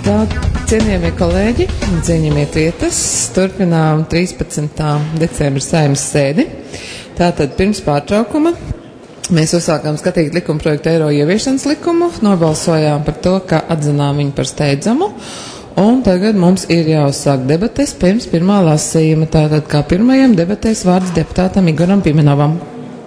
Tā, cienījamie kolēģi, cienījamiet vietas, turpinām 13. decembra Saeimas sēdi. Tātad pirms pārtraukuma mēs uzsākām skatīt likumprojektu eiro ieviešanas likumu, nobalsojām par to, ka atzinām viņu par steidzamu, un tagad mums ir jāuzsāk debates pirms pirmā lasījuma. Tātad kā pirmajam debatēs vārds deputātam Igoram Pimenovam.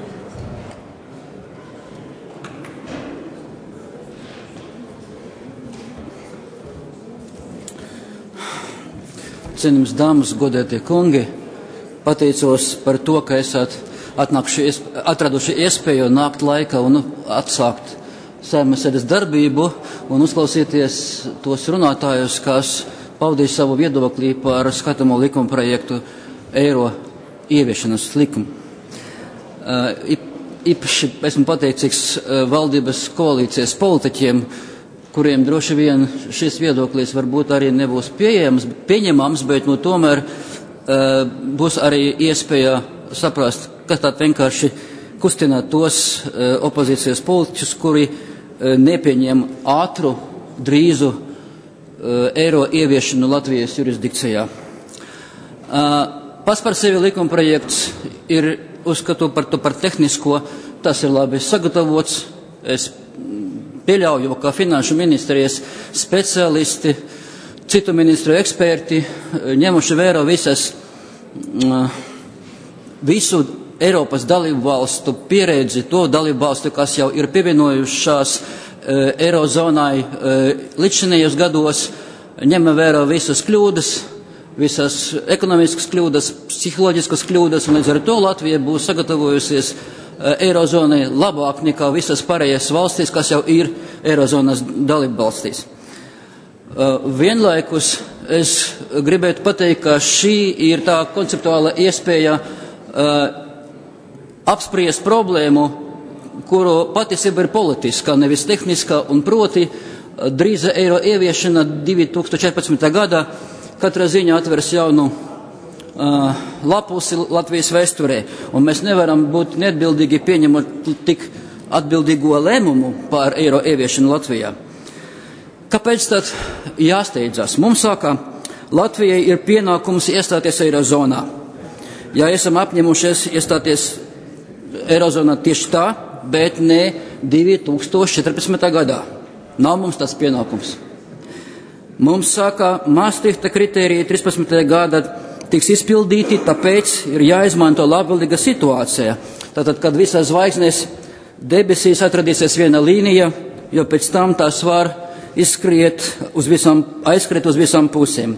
Cienījams dāmas, godētie kungi, pateicos par to, ka esat atraduši iespēju nākt laikā un atsākt Saeimas sēdes darbību un uzklausīties tos runātājus, kas paudīs savu viedokli par skatamo likuma projektu eiro ieviešanas likumu. Īpaši esmu pateicīgs valdības koalīcijas politiķiem, kuriem droši vien šis viedoklis varbūt arī nebūs pieņemams, bet tomēr būs arī iespēja saprast, kas tā vienkārši kustināt tos opozīcijas politiķus, kuri nepieņem ātru, drīzu eiro ieviešanu Latvijas jurisdikcijā. Pats par sevi likumprojekts ir, uzskatu par tehnisko, tas ir labi sagatavots. Es pieļauju, ka finanšu ministrijas speciālisti, citu ministru eksperti, ņemuši vērā visu Eiropas dalību valstu pieredzi, to dalību valstu, kas jau ir pievienojušās eirozonai līdzinējos gados, ņem vērā visas kļūdas, visas ekonomiskas kļūdas, psiholoģiskas kļūdas, un līdz ar to Latvija būs sagatavojusies eirozonai labāk nekā visas pārējās valstīs, kas jau ir eirozonas dalību valstīs. Vienlaikus es gribētu pateikt, ka šī ir tā konceptuāla iespēja apspriest problēmu, kuru patiesība ir politiska, nevis tehniska, un proti drīza eiro ieviešana 2014. Gada katrā ziņā atvers jaunu lapusi Latvijas vēsturē, un mēs nevaram būt neatbildīgi pieņemot tik atbildīgo lēmumu par eiro ieviešanu Latvijā. Kāpēc tad jāsteidzas? Mums saka, Latvijai ir pienākums iestāties eirozonā. Ja esam apņemušies iestāties eirozonā tieši tā, bet ne 2014. gadā. Nav mums tas pienākums. Mums saka, Maastrichta kritērija 13. gada tiks izpildīti, tāpēc ir jāizmanto labvēlīga situācija. Tātad, kad visas zvaigznes debesīs atradīsies viena līnija, jo pēc tam tās var aizskriet uz visām pusēm.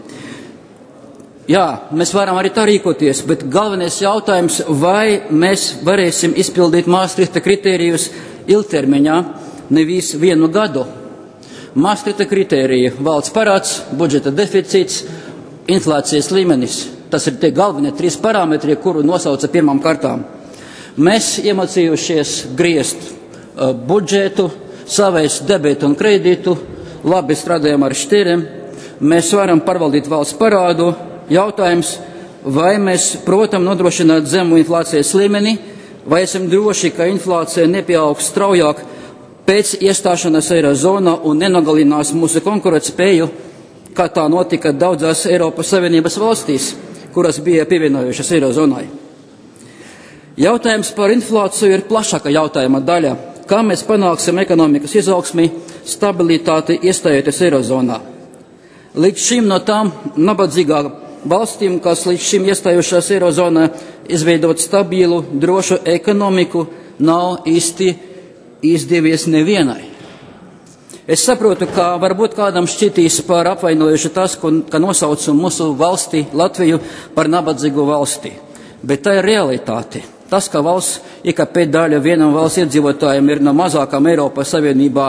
Jā, mēs varam arī tā rīkoties, bet galvenais jautājums, vai mēs varēsim izpildīt Maastrichta kritērijus ilgtermiņā, nevis vienu gadu. Maastrichta kritērija, valsts parāds, budžeta deficīts, inflācijas līmenis. Tas ir tie galvenie 3 parametri, kuru nosauca pirmām kārtām. Mēs iemācījušies griezt budžetu, savest debetu un kredītu, labi strādājam ar šķiriem, mēs varam pārvaldīt valsts parādu. Jautājums, vai mēs protam nodrošināt zemu inflācijas līmeni, vai esam droši, ka inflācija nepieaugs straujāk pēc iestāšanās eirozonā un nenogalinās mūsu konkurētspēju, kā tā notika daudzās Eiropas Savienības valstīs, kuras bija pievienojušas eirozonai. Jautājums par inflāciju ir plašāka jautājuma daļa. Kā mēs panāksim ekonomikas izaugsmi, stabilitāti iestājoties eirozonā? Līdz šim no tām nabadzīgām valstīm, kas līdz šim iestājušās eirozonā, izveidot stabilu, drošu ekonomiku, nav īsti izdevies nevienai. Es saprotu, ka varbūt kādam šķitīs par apvainojuši tas, ka nosaucu mūsu valsti, Latviju, par nabadzīgu valsti. Bet tā ir realitāte. Tas, ka valsts IKP daļa vienam valsts iedzīvotājiem ir no mazākām Eiropas Savienībā,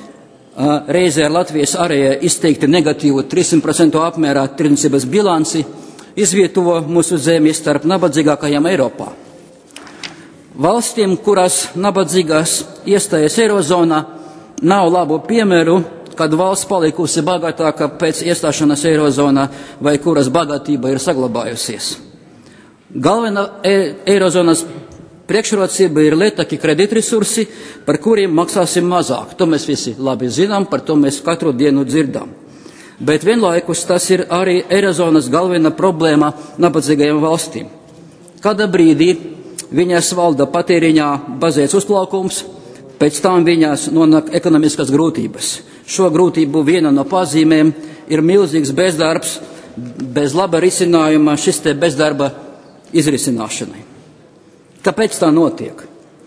reizē ar Latvijas ārējā izteikti negatīvu 300% apmērā tirdzniecības bilanci, izvieto mūsu zemi starp nabadzīgākajām Eiropā. Valstīm, kuras nabadzīgās iestājas eirozonā, nav labu piemēru, kad valsts palikusi bagātāka pēc iestāšanās eirozonā vai kuras bagātība ir saglabājusies. Galvenā eirozonas priekšrocība ir lētāki kreditresursi, par kuriem maksāsim mazāk. To mēs visi labi zinām, par to mēs katru dienu dzirdam. Bet vienlaikus tas ir arī Eirozonas galvenā problēma nabadzīgajām valstīm. Kādā brīdī viņas valda patēriņā bazēts uzplaukums, pēc tam viņas nonāk ekonomiskas grūtības. Šo grūtību viena no pazīmēm ir milzīgs bezdarbs, bez laba risinājuma šis te bezdarba izrisināšanai. Kāpēc tā notiek?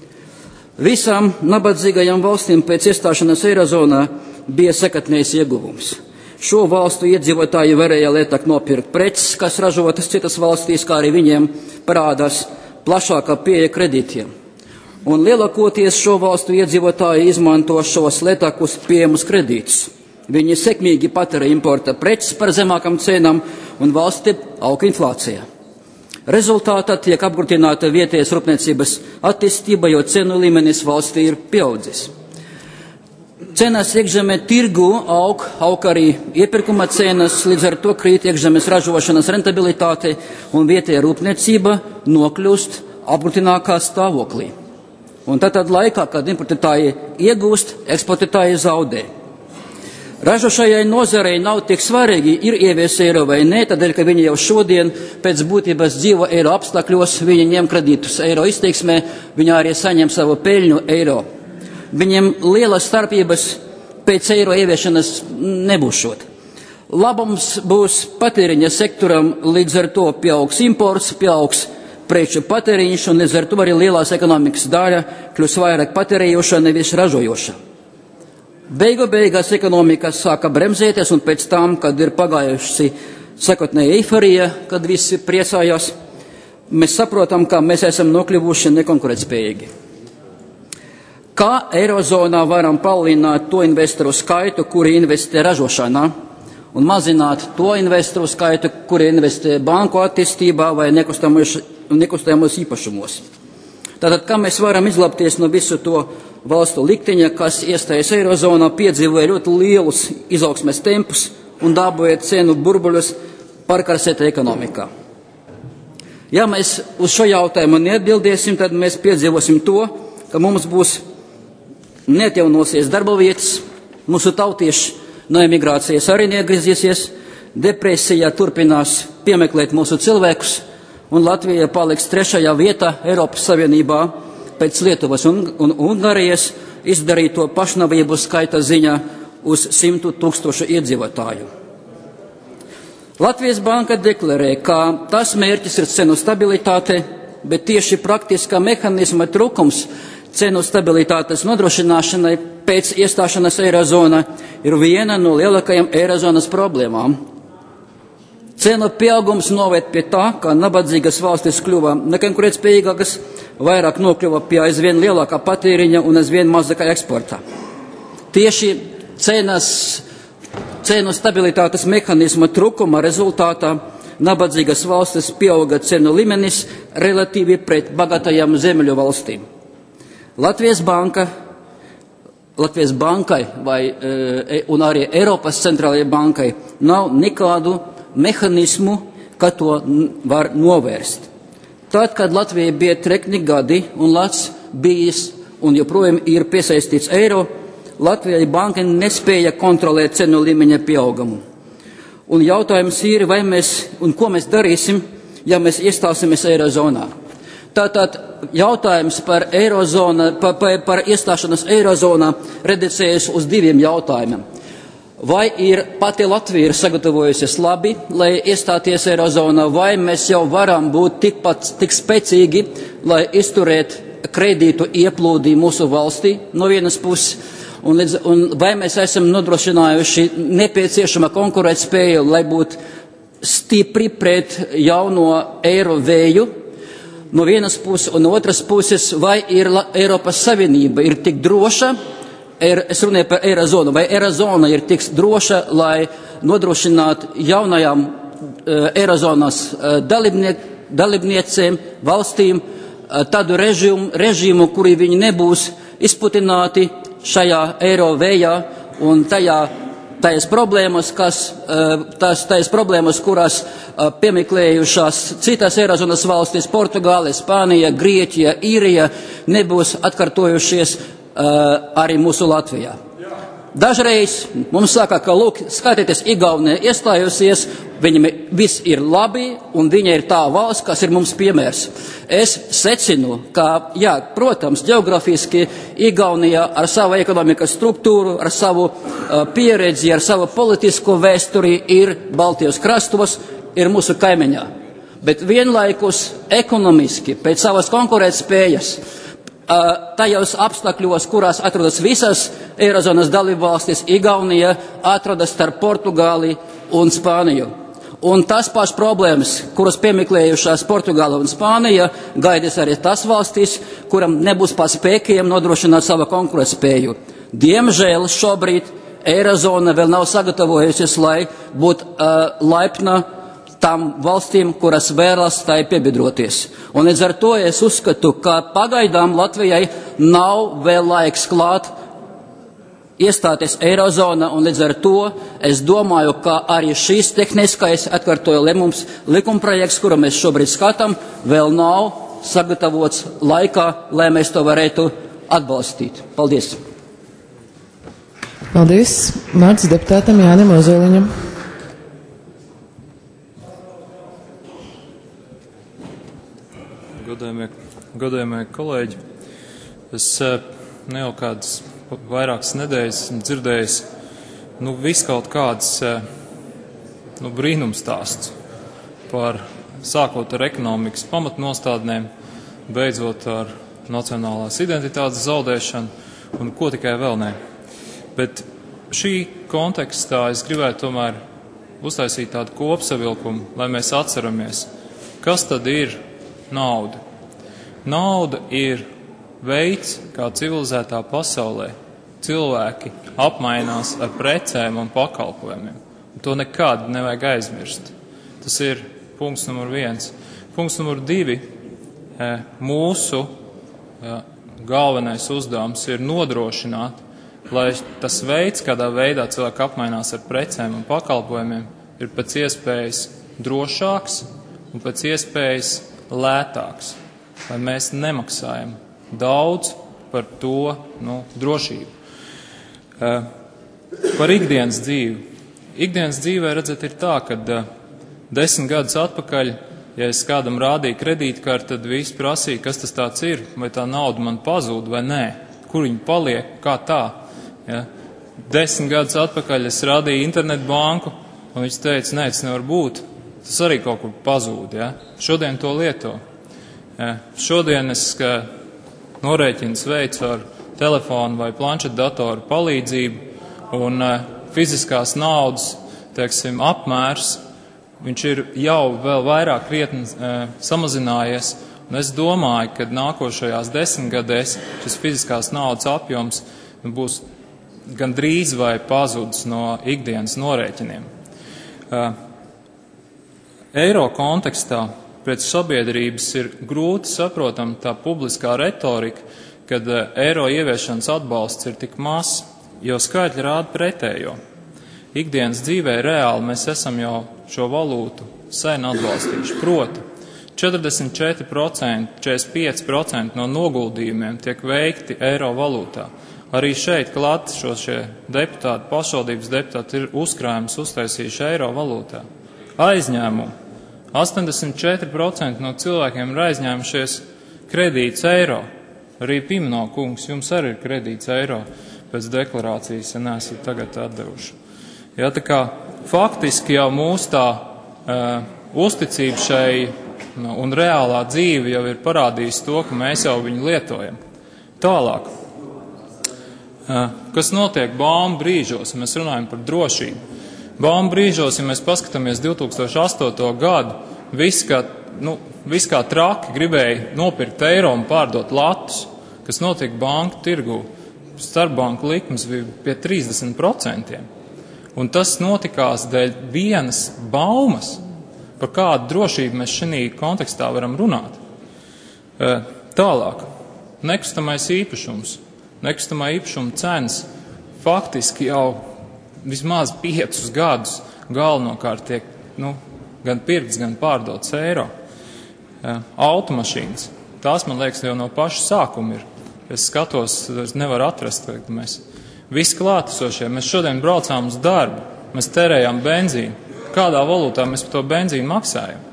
Visām nabadzīgajām valstīm pēc iestāšanās Eirozonā bija sakatnējs ieguvums. Šo valstu iedzīvotāji varēja lētāk nopirkt preces, kas ražotas citas valstīs, kā arī viņiem parādās plašākā pieeja kredītiem. Un lielākoties šo valstu iedzīvotāji izmanto šos lētākus pieejamus kredītus. Viņi sekmīgi patēra importa preces par zemākām cenām un valsti auga inflācijā. Rezultātā tiek apgrūtināta vietējas rūpniecības attīstība, jo cenu līmenis valstī ir pieaudzis. Cenas iekšzemē tirgu aug arī iepirkuma cenas, līdz ar to krīt iekšzemes ražošanas rentabilitāte un vietējā rūpniecība nokļūst apgrūtinākā stāvoklī. Un tad laikā, kad importētāji iegūst, eksportētāji zaudē. Ražošajai nozarei nav tik svarīgi, ir ievies eiro vai nē, tādēļ, ka viņi jau šodien pēc būtības dzīvo eiro apstākļos, viņi ņem kredītus eiro izteiksmē, viņi arī saņem savu peļņu eiro. Viņiem lielas starpības pēc eiro ieviešanas nebūšot. Labums būs patēriņa sektoram, līdz ar to pieaugs imports, pieaugs preču patēriņš, un līdz ar to arī lielās ekonomikas daļa kļūs vairāk patērējoša, nevis ražojoša. Beigās ekonomika sāka bremzēties, un pēc tam, kad ir pagājusi sakotnēja eiforija, kad visi priecājās, mēs saprotam, ka mēs esam nokļuvuši nekonkurētspējīgi. Kā Eirozonā varam palielināt to investoru skaitu, kuri investē ražošanā, un mazināt to investoru skaitu, kuri investē banku attīstībā vai nekustamos īpašumos? Tātad, kā mēs varam izlabties no visu to valstu likteņa, kas iestājas Eirozonā, piedzīvoja ļoti lielus izaugsmes tempus un dabūja cenu burbuļus pārkarsētā ekonomikā? Ja mēs uz šo jautājumu neatbildēsim, tad mēs piedzīvosim to, ka mums būs neatjaunosies darba vietas, mūsu tautieši no emigrācijas arī neatgriezīsies, depresija turpinās piemeklēt mūsu cilvēkus, un Latvija paliks 3. vietā Eiropas Savienībā pēc Lietuvas un Ungārijas izdarīto pašnāvību skaita ziņā uz 100 000 iedzīvotāju. Latvijas banka deklarē, ka tas mērķis ir cenu stabilitāte, bet tieši praktiskā mehānisma trūkums cenu stabilitātes nodrošināšanai pēc iestāšanās Eirozonā ir viena no lielākajām Eirozonas problēmām. Cenu pieaugums noved pie tā, ka nabadzīgas valstis kļuva nekonkurētspējīgākas, vairāk nokļuva pie aizvien lielākā patēriņa un aizvien mazākā eksporta. Tieši cenu stabilitātes mehānisma trūkuma rezultātā nabadzīgas valstis pieauga cenu līmenis relatīvi pret bagātajām ziemeļu valstīm. Latvijas bankai un arī Eiropas centrālajai bankai nav nekādu mehānismu, kā to var novērst. Tad, kad Latvija bija trekni gadi un Lats bijis un joprojām ir piesaistīts eiro, Latvijai banka nespēja kontrolēt cenu līmeņa pieaugumu. Un jautājums ir, ko mēs darīsim, ja mēs iestāsimies Eirozonā. Tātad jautājums par iestāšanos Eirozonā reducējas uz 2 jautājumiem. Vai ir pati Latvija sagatavojusies labi, lai iestāties Eirozonā, vai mēs jau varam būt tik spēcīgi, lai izturētu kredītu ieplūdi mūsu valstī no vienas puses, un vai mēs esam nodrošinājuši nepieciešama konkurētspēju, lai būtu stipri pret jauno eiro vēju no vienas puses, un no otras puses, vai ir Eiropas Savienība ir tik droša, es runāju par Eirozonu, vai Eirozona ir tik droša, lai nodrošinātu jaunajām Eirozonas dalībniecēm, valstīm tādu režīmu, kuri viņi nebūs izputināti šajā eiro vējā un tājas problēmas, kuras piemeklējušās citas Eirozonas valstis, Portugāle, Spānija, Grieķija, Īrija, nebūs atkārtojušies arī mūsu Latvijā. Dažreiz mums saka, ka, lūk, skatieties, Igaunija iestājusies, viņam viss ir labi, un viņa ir tā valsts, kas ir mums piemērs. Es secinu, ka, jā, protams, geografiski Igaunija ar savu ekonomikas struktūru, ar savu pieredzi, ar savu politisko vēsturi ir Baltijas krastos, ir mūsu kaimiņā. Bet vienlaikus ekonomiski, pēc savas konkurētspējas, tajos apstākļos, kurās atrodas visas Eirozonas dalībvalstis, Igaunija atrodas starp Portugāli un Spāniju. Un tas pašas problēmas, kuras piemeklējušās Portugāla un Spānija, gaidīs arī tas valstis, kuram nebūs pa spēkiem nodrošināt savu konkurētspēju. Diemžēl šobrīd Eirozona vēl nav sagatavojusies, lai būtu laipna tām valstīm, kuras vēlas tai piebiedroties. Un līdz ar to es uzskatu, ka pagaidām Latvijai nav vēl laiks klāt iestāties Eirozona, un līdz ar to es domāju, ka arī šīs tehniskais, atkārtoju, lēmums likumprojekts, kuru mēs šobrīd skatām, vēl nav sagatavots laikā, lai mēs to varētu atbalstīt. Paldies! Paldies! Vārds deputātam Jānim Ozoliņam. Godājamie kolēģi, es ne jau kādas vairākas nedēļas esmu dzirdējis viskaut kādas brīnumstāsts par sākot ar ekonomikas pamatnostādnēm, beidzot ar nacionālās identitātes zaudēšanu un ko tikai vēl ne. Bet šī kontekstā es gribētu tomēr uztaisīt tādu kopsavilkumu, lai mēs atceramies, kas tad ir nauda. Nauda ir veids, kā civilizētā pasaulē cilvēki apmainās ar precēm un pakalpojumiem. Un to nekad nevajag aizmirst. Tas ir punkts numur 1. Punkts numur 2. Mūsu galvenais uzdevums ir nodrošināt, lai tas veids, kādā veidā cilvēki apmainās ar precēm un pakalpojumiem, ir pēc iespējas drošāks un pēc iespējas lētāks, lai mēs nemaksājam daudz par to drošību. Par ikdienas dzīvi. Ikdienas dzīvē, redzat, ir tā, ka 10 gadus atpakaļ, ja es kādam rādīju kredītkarti, tad visi prasīja, kas tas tāds ir, vai tā nauda man pazūd vai nē, kur viņa paliek, kā tā. Ja? 10 gadus atpakaļ es rādīju internetbanku, un viņš teica, nē, tas nevar būt. Tas arī kaut kur pazūd. Ja? Šodien to lieto. Ja? Šodien es norēķins veicu ar telefonu vai planšetdatoru palīdzību, un fiziskās naudas, apmērs, viņš ir jau vēl vairāk krietni samazinājies, un es domāju, ka nākošajās 10 gadēs šis fiziskās naudas apjoms būs gandrīz vai pazudis no ikdienas norēķiniem. Eiro kontekstā pēc sabiedrības ir grūti saprotama tā publiskā retorika, kad eiro ieviešanas atbalsts ir tik mazs, jo skaitļi rāda pretējo. Ikdienas dzīvē reāli mēs esam jau šo valūtu sen atbalstījuši. Proti, 44%, 45% no noguldījumiem tiek veikti eiro valūtā. Arī šeit klāt šie deputāti, pašvaldības deputāti ir uzkrājumus uztaisījuši eiro valūtā. Aizņēmumu. 84% no cilvēkiem ir aizņēmušies kredīts eiro. Arī Pimno kungs, jums arī ir kredīts eiro pēc deklarācijas, ja neesat tagad atdevuši. Ja, tā kā faktiski jau mūsu tā uzticība šai un reālā dzīve jau ir parādījis to, ka mēs jau viņu lietojam. Tālāk. Kas notiek baumu brīžos, ja mēs runājam par drošību? Baumu brīžos, ja mēs paskatāmies 2008. gadu, viss kā traki gribēja nopirkt eiro un pārdot latus, kas notiek banku tirgu. Starpbanku likmes bija pie 30%. Un tas notikās dēļ vienas baumas, par kādu drošību mēs šī kontekstā varam runāt. Tālāk. Nekustamais īpašums. Nekustamā īpašuma cenas faktiski jau vismaz 5 gadus galvenokārt tiek gan pirkts, gan pārdots eiro. Automašīnas. Tās, man liekas, jau no paša sākuma ir. Es skatos, es nevaru atrast, ka mēs visi klātesošie. Mēs šodien braucām uz darbu, mēs terējām benzīnu. Kādā valūtā mēs par to benzīnu maksājam?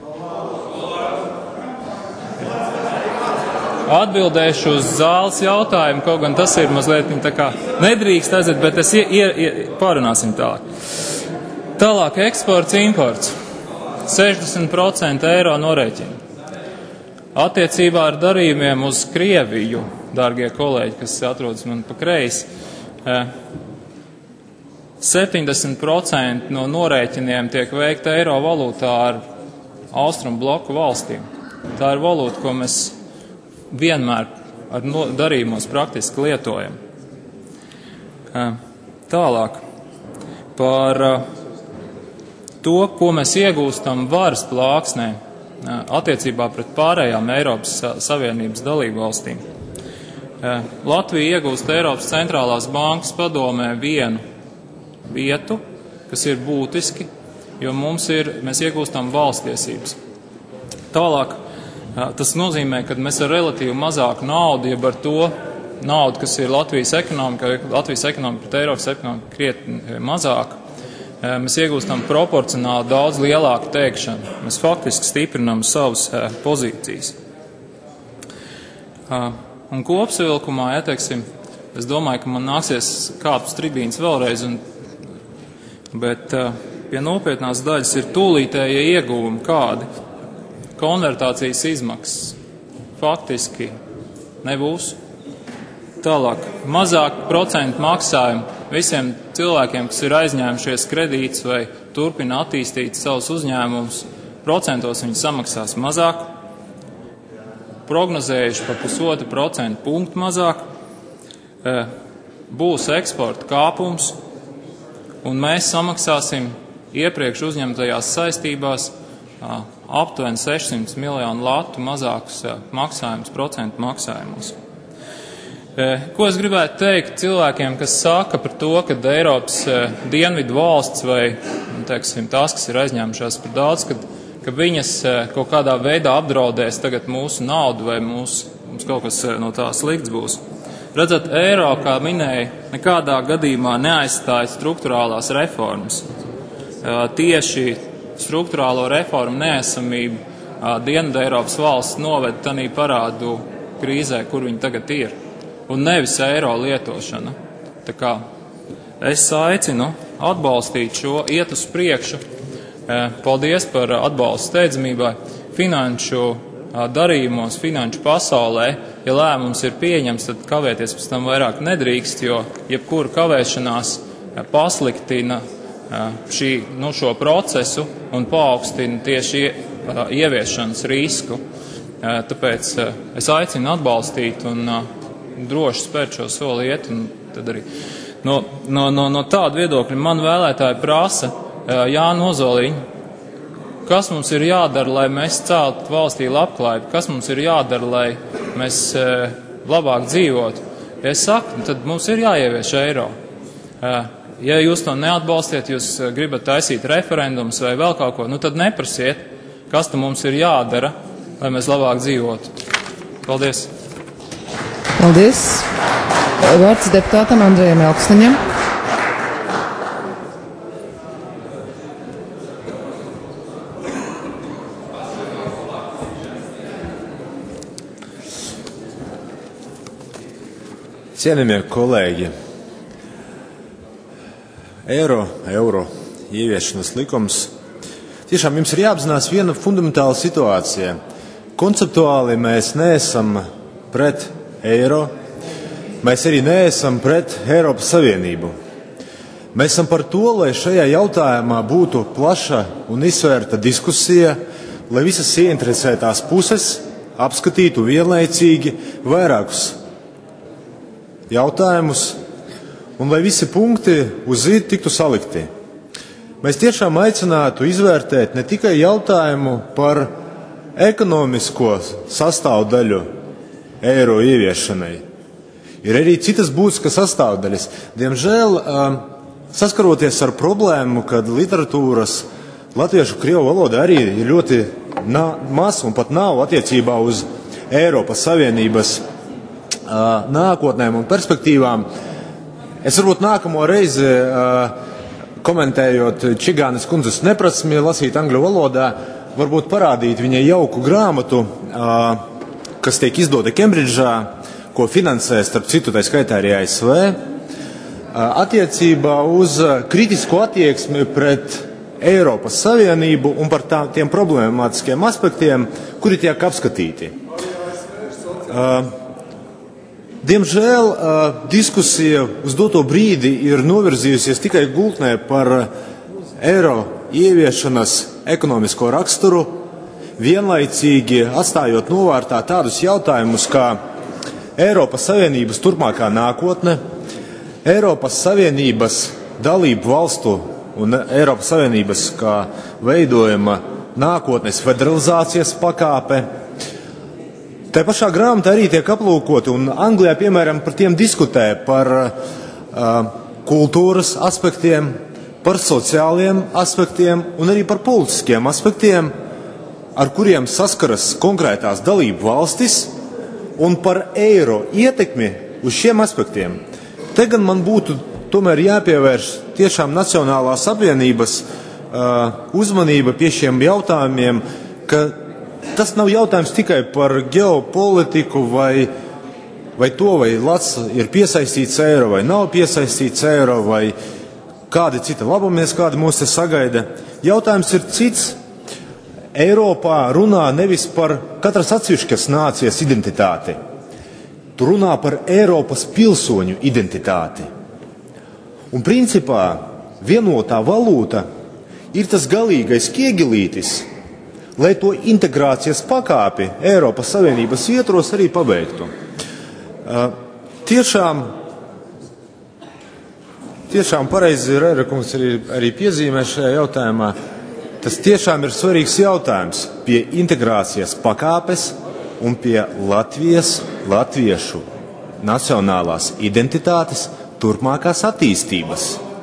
Atbildēšu uz zāles jautājumu, kaut gan tas ir mazliet tā kā nedrīkst aiziet, bet es pārunāsim tālāk. Tālāk eksports, imports. 60% eiro norēķina. Attiecībā ar darījumiem uz Krieviju, dārgie kolēģi, kas atrodas man pa kreisi, 70% no norēķiniem tiek veikta eiro valūtā ar austrumu bloku valstīm. Tā ir valūta, ko mēs vienmēr ar darījumos praktiski lietojam. Tālāk par to, ko mēs iegūstam varas plāksnē attiecībā pret pārējām Eiropas Savienības dalību valstīm. Latvija iegūst Eiropas centrālās bankas padomē vienu vietu, kas ir būtiski, jo mēs iegūstam valstiesības. Tālāk, tas nozīmē, ka mēs ar relatīvi mazāku naudu, jeb ar to naudu, kas ir Latvijas ekonomika pret Eiropas ekonomika krietni mazāka, mēs iegūstam proporcionāli daudz lielāku teikšanu. Mēs faktiski stiprinām savas pozīcijas. Un kopsavilkumā, es domāju, ka man nāksies kāpt stribīns vēlreiz, bet pie nopietnās daļas ir tūlītējie ieguvumi kādi. Konvertācijas izmaksas faktiski nebūs. Tālāk, mazāk procentu maksājumu visiem cilvēkiem, kas ir aizņēmušies kredītus vai turpina attīstīt savus uzņēmumus, procentos viņi samaksās mazāk, prognozējuši par 0,5% punktu mazāk, būs eksporta kāpums, un mēs samaksāsim iepriekš uzņemtajās saistībās aptuveni 600 miljonu latu mazākus maksājumus, procentu maksājumos. Ko es gribētu teikt cilvēkiem, kas saka par to, ka Eiropas dienvidu valsts vai, tās, kas ir aizņēmušās par daudz, ka viņas kaut kādā veidā apdraudēs tagad mūsu naudu vai mums kaut kas no tā slikts būs. Redzat, eiro, kā minēja, nekādā gadījumā neaizstāja struktūrālās reformas. Tieši struktūrālo reformu neesamību Dienvidu Eiropas valsts noved tanī parādu krīzē, kur viņi tagad ir. Un nevis eiro lietošana. Tā kā es aicinu atbalstīt šo, iet uz priekšu. Paldies par atbalstu steidzamībai, finanšu darījumos, finanšu pasaulē. Ja lēmums ir pieņems, tad kavēties pēc tam vairāk nedrīkst, jo jebkura kavēšanās pasliktina šo procesu un paaugstina tieši ieviešanas risku. Tāpēc es aicinu atbalstīt un droši spērt šo soli iet, un tad arī no tāda viedokļa man vēlētāji prasa, Jāni Ozoliņi, kas mums ir jādara, lai mēs celtu valstī labklājību, kas mums ir jādara, lai mēs labāk dzīvotu. Ja es saku, tad mums ir jāievieš eiro. Ja jūs to neatbalstiet, jūs gribat taisīt referendumus vai vēl kaut ko, tad neprasiet, kas tam mums ir jādara, lai mēs labāk dzīvotu. Paldies! Paldies. Vārds deputātam Andrejam Elksniņam. Cienījamie kolēģi, eiro ieviešanas likums. Tiešām jums ir jāapzinās viena fundamentāla situācija. Konceptuāli mēs neesam pret eiro, mēs arī neesam pret Eiropas Savienību. Mēs esam par to, lai šajā jautājumā būtu plaša un izsvērta diskusija, lai visas ieinteresētās puses apskatītu vienlaicīgi vairākus jautājumus un lai visi punkti uz zīd tiktu salikti. Mēs tiešām aicinātu izvērtēt ne tikai jautājumu par ekonomisko sastāvdaļu eiro ieviešanai. Ir arī citas būtiskas sastāvdaļas. Diemžēl, saskaroties ar problēmu, kad literatūras latviešu krievu valoda arī ir ļoti maz un pat nav attiecībā uz Eiropas Savienības nākotnēm un perspektīvām, Es varbūt nākamo reizi, komentējot Čigānes kundzes neprasmi lasīt angļu valodā, varbūt parādīt viņai jauku grāmatu, kas tiek izdota Kembridžā, ko finansē, starp citu, tā skaitā arī ASV, attiecībā uz kritisko attieksmi pret Eiropas Savienību un par tiem problemātiskiem aspektiem, kuri tiek apskatīti. Diemžēl diskusija uz doto brīdi ir novirzījusies tikai gultnē par eiro ieviešanas ekonomisko raksturu, vienlaicīgi atstājot novārtā tādus jautājumus kā Eiropas Savienības turpmākā nākotne, Eiropas Savienības dalību valstu un Eiropas Savienības kā veidojama nākotnes federalizācijas pakāpe. Tā pašā grāmatā arī tiek aplūkoti, un Anglijā, piemēram, par tiem diskutē par kultūras aspektiem, par sociāliem aspektiem un arī par politiskiem aspektiem, ar kuriem saskaras konkrētās dalību valstis, un par eiro ietekmi uz šiem aspektiem. Te gan man būtu tomēr jāpievērš tiešām Nacionālās apvienības uzmanība pie šiem jautājumiem, ka tas nav jautājums tikai par ģeopolitiku vai to, vai Lats ir piesaistīts eiro vai nav piesaistīts eiro, vai kādi citi labumies, kādi mūs te sagaida. Jautājums ir cits. Eiropā runā nevis par katras atsevišķas nācijas identitāti. Tu runā par Eiropas pilsoņu identitāti. Un principā vienotā valūta ir tas galīgais ķiegelītis, lai to integrācijas pakāpi Eiropas Savienības ietvaros arī pabeigtu. Tiešām pareizi Rēra kungs arī piezīmē šajā jautājumā. Tas tiešām ir svarīgs jautājums pie integrācijas pakāpes un pie latviešu nacionālās identitātes turpmākās attīstības.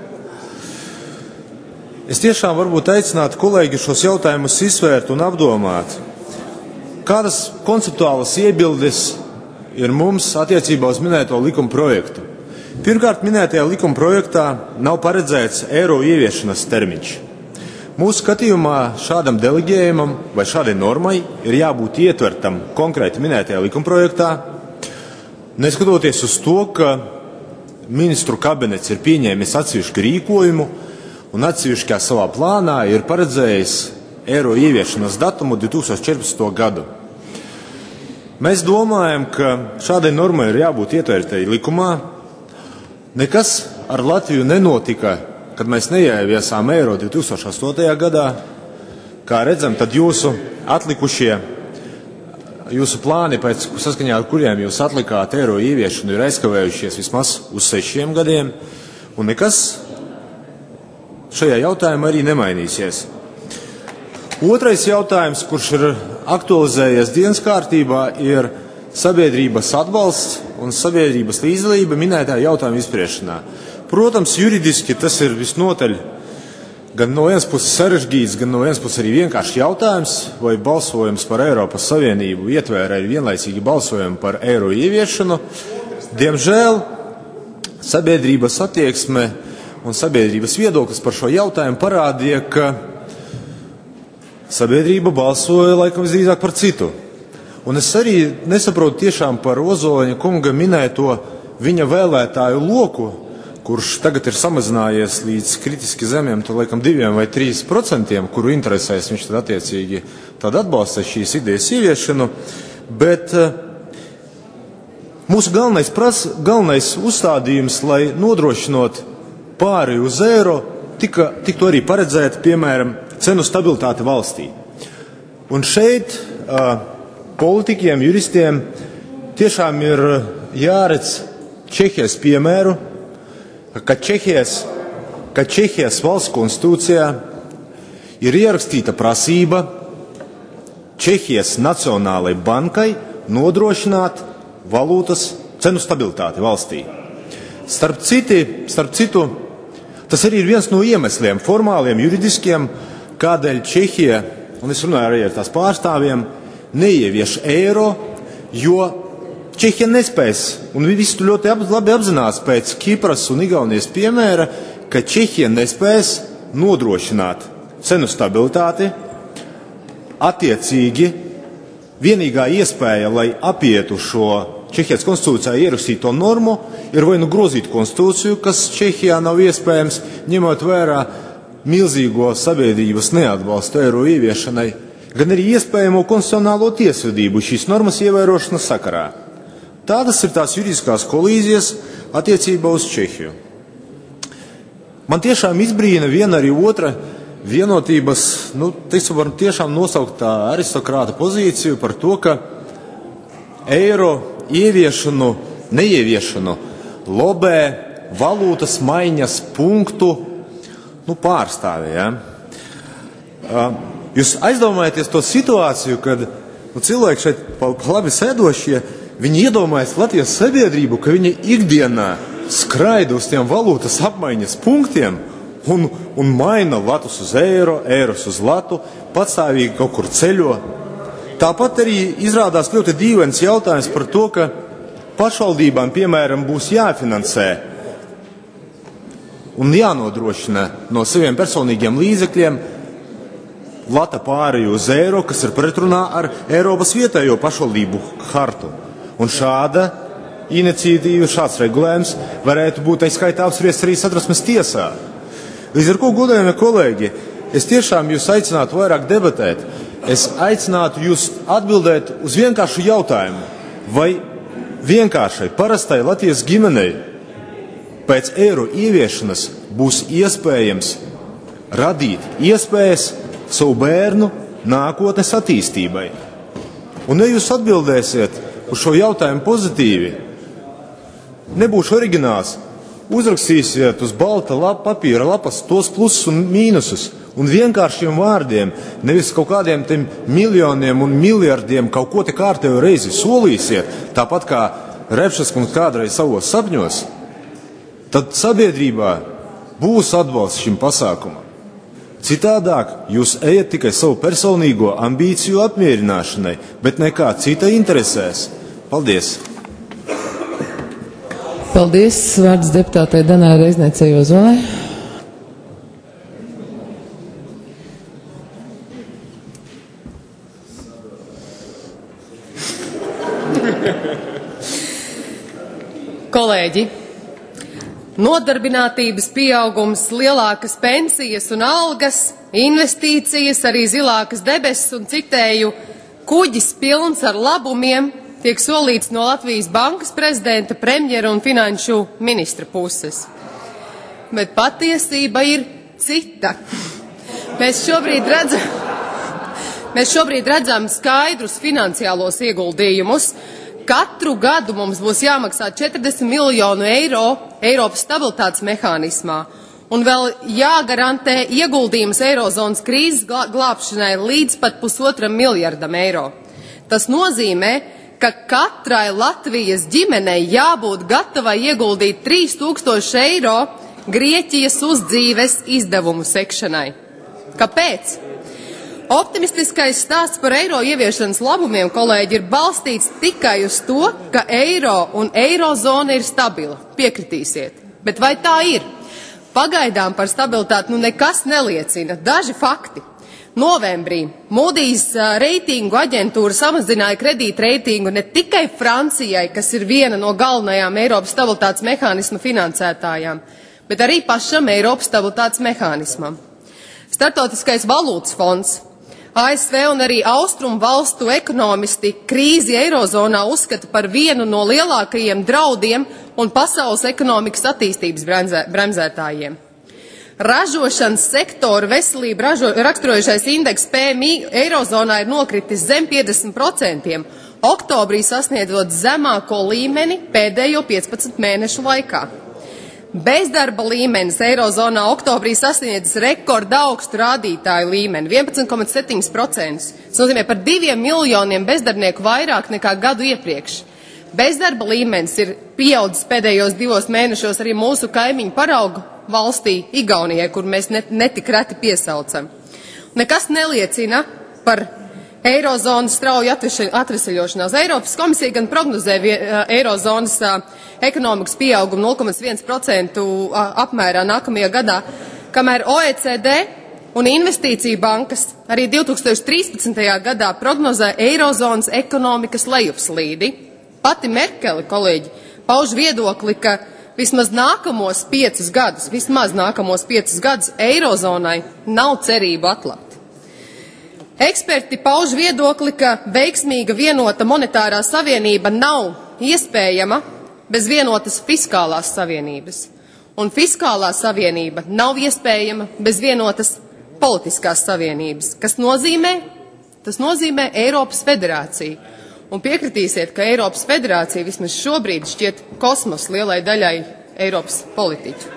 Es tiešām varbūt aicinātu kolēģi šos jautājumus izsvērt un apdomāt. Kādas konceptuālas iebildes ir mums attiecībā uz minēto likuma projektu? Pirmkārt, minētajā likuma projektā nav paredzēts eiro ieviešanas termiņš. Mūsu skatījumā šādam deleģējumam vai šādai normai ir jābūt ietvertam konkrēti minētajā likuma projektā, neskatoties uz to, ka ministru kabinets ir pieņēmis atsevišķu rīkojumu un atsevišķā savā plānā ir paredzējis eiro ieviešanas datumu 2014. gadu. Mēs domājam, ka šādai normai ir jābūt ietvertai likumā. Nekas ar Latviju nenotika, kad mēs neieviesām eiro 2008. gadā. Kā redzam, tad jūsu plāni, saskaņā ar kuriem jūs atlikāt eiro ieviešanu, ir aizkavējušies vismaz uz 6 gadiem, un nekas šajā jautājumā arī nemainīsies. Otrais jautājums, kurš ir aktualizējies dienas kārtībā, ir sabiedrības atbalsts un sabiedrības līdzdalība minētā jautājuma izspriešanā. Protams, juridiski tas ir visnotaļ gan no vienas puses sarežģīts, gan no vienas puses arī vienkārši jautājums, vai balsojums par Eiropas Savienību ietvēra arī vienlaicīgi balsojumu par eiro ieviešanu. Diemžēl sabiedrības attieksme un sabiedrības viedoklis par šo jautājumu parādīja, ka sabiedrība balsoja laikam visdrīzāk par citu. Un es arī nesaprotu tiešām par Ozoliņa kunga minēto viņa vēlētāju loku, kurš tagad ir samazinājies līdz kritiski zemiem, to laikam 2 vai 3%, kuru interesēs viņš tad attiecīgi tad atbalsta šīs idejas ieviešanu, bet mūsu galvenais uzstādījums, lai nodrošinot pāri uz eiro, tiktu arī paredzēt, piemēram, cenu stabilitāti valstī. Un šeit politiķiem, juristiem tiešām ir jāredz Čehijas piemēru, ka Čehijas valsts konstitūcijā ir ierakstīta prasība Čehijas Nacionālajai bankai nodrošināt valūtas cenu stabilitāti valstī. Starp citu, tas arī ir viens no iemesliem, formāliem, juridiskiem, kādēļ Čehija, un es runāju arī ar tās pārstāvjiem, neievieš eiro, jo Čehija nespēs, un visi ļoti labi apzinās pēc Kipras un Igaunijas piemēra, ka Čehija nespēs nodrošināt cenu stabilitāti. Attiecīgi, vienīgā iespēja, lai apietu šo Čehijas konstitūcijā ierakstīto normu, ir vai nu grozīt konstitūciju, kas Čehijā nav iespējams, ņemot vērā milzīgo sabiedrības neatbalstu eiro ieviešanai, gan arī iespējamo konstitucionālo tiesvedību šīs normas ievērošanas sakarā. Tādas ir tās juridiskās kolīzijas attiecībā uz Čehiju. Man tiešām izbrīna viena arī otra vienotības, varam tiešām nosaukt tā aristokrāta pozīciju par to, ka eiro neieviešanu lobē valūtas maiņas punktu pārstāvji. Ja? Jūs aizdomājaties to situāciju, kad cilvēki šeit pa labi sēdošie, viņi iedomājas Latvijas sabiedrību, ka viņi ikdienā skraida uz tiem valūtas apmaiņas punktiem un maina latus uz eiro, eiros uz latu, patstāvīgi kaut kur ceļo. Tāpat arī izrādās ļoti dīvains jautājums par to, ka pašvaldībām, piemēram, būs jāfinansē un jānodrošina no saviem personīgiem līdzekļiem lata pārēju uz eiro, kas ir pretrunā ar Eiropas vietējo pašvaldību hartu. Un šāda iniciatīva, šāds regulējums varētu būt aizskaitā apspriests arī Satversmes tiesā. Līdz ar ko, godājamie kolēģi, es tiešām jūs aicinātu vairāk debatēt. Es aicinātu jūs atbildēt uz vienkāršu jautājumu, vai vienkāršai, parastai Latvijas ģimenei pēc eiro ieviešanas būs iespējams radīt iespējas savu bērnu nākotnes attīstībai. Un ja jūs atbildēsiet uz šo jautājumu pozitīvi, nebūšu oriģināls, uzrakstīsiet uz balta papīra lapas tos plusus un mīnusus un vienkāršiem vārdiem, nevis kaut kādiem tiem miljoniem un miljardiem kaut ko te kārtējo reizi solīsiet, tāpat kā Repšas kungs kādreiz savos sapņos, tad sabiedrībā būs atbalsts šim pasākumam. Citādāk jūs ejat tikai savu personīgo ambīciju apmierināšanai, bet nekā cita interesēs. Paldies! Paldies! Vārds deputātei Danai Reizniecei Ozolai. Kolēģi, nodarbinātības pieaugums, lielākas pensijas un algas, investīcijas, arī zilākas debesis un citēju, kuģis pilns ar labumiem tiek solīts no Latvijas bankas prezidenta, premjera un finanšu ministra puses. Bet patiesība ir cita. Mēs šobrīd redzam skaidrus finansiālos ieguldījumus. Katru gadu mums būs jāmaksā 40 miljonu eiro Eiropas stabilitātes mehānismā un vēl jāgarantē ieguldījums Eirozonas krīzes glābšanai līdz pat 1,5 miljardam eiro. Tas nozīmē, ka katrai Latvijas ģimenei jābūt gatavai ieguldīt 3000 eiro Grieķijas uzdzīves izdevumu sekšanai. Kāpēc? Optimistiskais stāsts par eiro ieviešanas labumiem, kolēģi, ir balstīts tikai uz to, ka eiro un eirozona ir stabila. Piekritīsiet. Bet vai tā ir? Pagaidām par stabilitāti nekas neliecina. Daži fakti. Novembrī Moody's reitingu aģentūra samazināja kredītreitingu ne tikai Francijai, kas ir viena no galvenajām Eiropas stabilitātes mehānisma finansētājām, bet arī pašam Eiropas stabilitātes mehānismam. Startautiskais valūtas fonds, ASV un arī austrumu valstu ekonomisti krīzi Eirozonā uzskata par vienu no lielākajiem draudiem un pasaules ekonomikas attīstības bremzētājiem. Ražošanas sektoru veselību raksturojušais indeks PMI Eirozonā ir nokritis zem 50%, oktobrī sasniedzot zemāko līmeni pēdējo 15 mēnešu laikā. Bezdarba līmenis Eirozonā oktobrī sasniedzis rekorda augstu rādītāju līmeni 11,7%. Tas nozīmē par 2 miljoniem bezdarbnieku vairāk nekā gadu iepriekš. Bezdarba līmenis ir pieaudzis pēdējos 2 mēnešos arī mūsu kaimiņu paraugu valstī Igaunijai, kur mēs netik reti piesaucam. Nekas neliecina par Eirozonas strauja atveseļošanās. Eiropas komisija gan prognozē Eirozonas ekonomikas pieaugumu 0,1% apmērā nākamajā gadā, kamēr OECD un investīcija bankas arī 2013. gadā prognozē Eirozonas ekonomikas lejupslīdi. Pati Merkele, kolēģi, pauž viedokli, ka vismaz nākamos 5 gadus Eirozonai nav cerību atlapt. Eksperti pauž viedokli, ka veiksmīga vienota monetārā savienība nav iespējama bez vienotas fiskālās savienības, un fiskālā savienība nav iespējama bez vienotas politiskās savienības, kas nozīmē Eiropas federāciju. Un piekritīsiet, ka Eiropas federācija vismaz šobrīd šķiet kosmos lielai daļai Eiropas politiķu.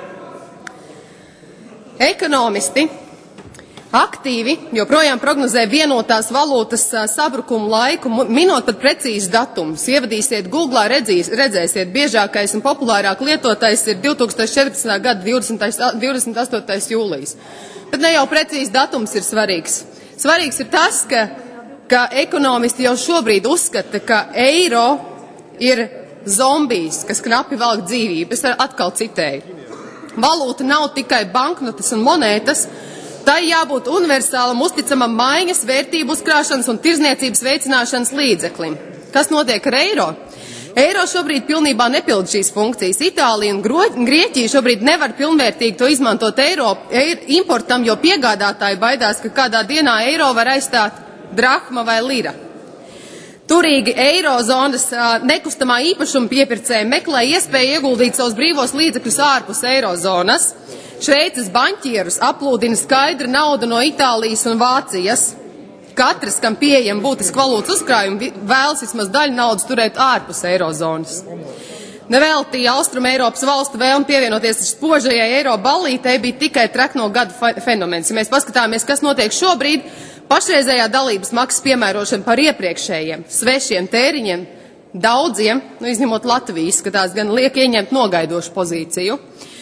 Ekonomisti aktīvi joprojām prognozē vienotās valūtas sabrukumu laiku, minot pat precīzi datumus. Ievadīsiet Googlā, redzēsiet, biežākais un populārāk lietotais ir 2014. gada 28. jūlijas. Bet ne jau precīzi datums ir svarīgs. Svarīgs ir tas, ka ekonomisti jau šobrīd uzskata, ka eiro ir zombijs, kas knapi velk dzīvību. Es atkal citēju. Valūta nav tikai banknotes un monētas, tai jābūt universālam, uzticamam maiņas, vērtību uzkrāšanas un tirzniecības veicināšanas līdzeklim. Kas notiek ar eiro? Eiro šobrīd pilnībā nepild šīs funkcijas. Itālija un Grieķija šobrīd nevar pilnvērtīgi to izmantot importam, jo piegādātāji baidās, ka kādā dienā eiro var aizstāt drahma vai lira. Turīgi eirozonas nekustamā īpašuma piepircēji meklē iespēju ieguldīt savus brīvos līdzekļus ārpus eirozonas. Šveices banķierus aplūdina skaidra nauda no Itālijas un Vācijas. Katrs, kam pieejam būtiski valūtas uzkrājumi, vēlas vismaz daļu naudas turēt ārpus eirozonas. Nevelti Austrum Eiropas valstu vēlme pievienoties spožajai eiro ballītei bija tikai trekno gadu fenomens. Ja mēs paskatāmies, kas notiek šobrīd, pašreizējā dalības maksas piemērošana par iepriekšējiem svešiem tēriņiem daudziem, izņemot Latvijas, ka tās gan liek ieņemt nogaidošu pozīciju.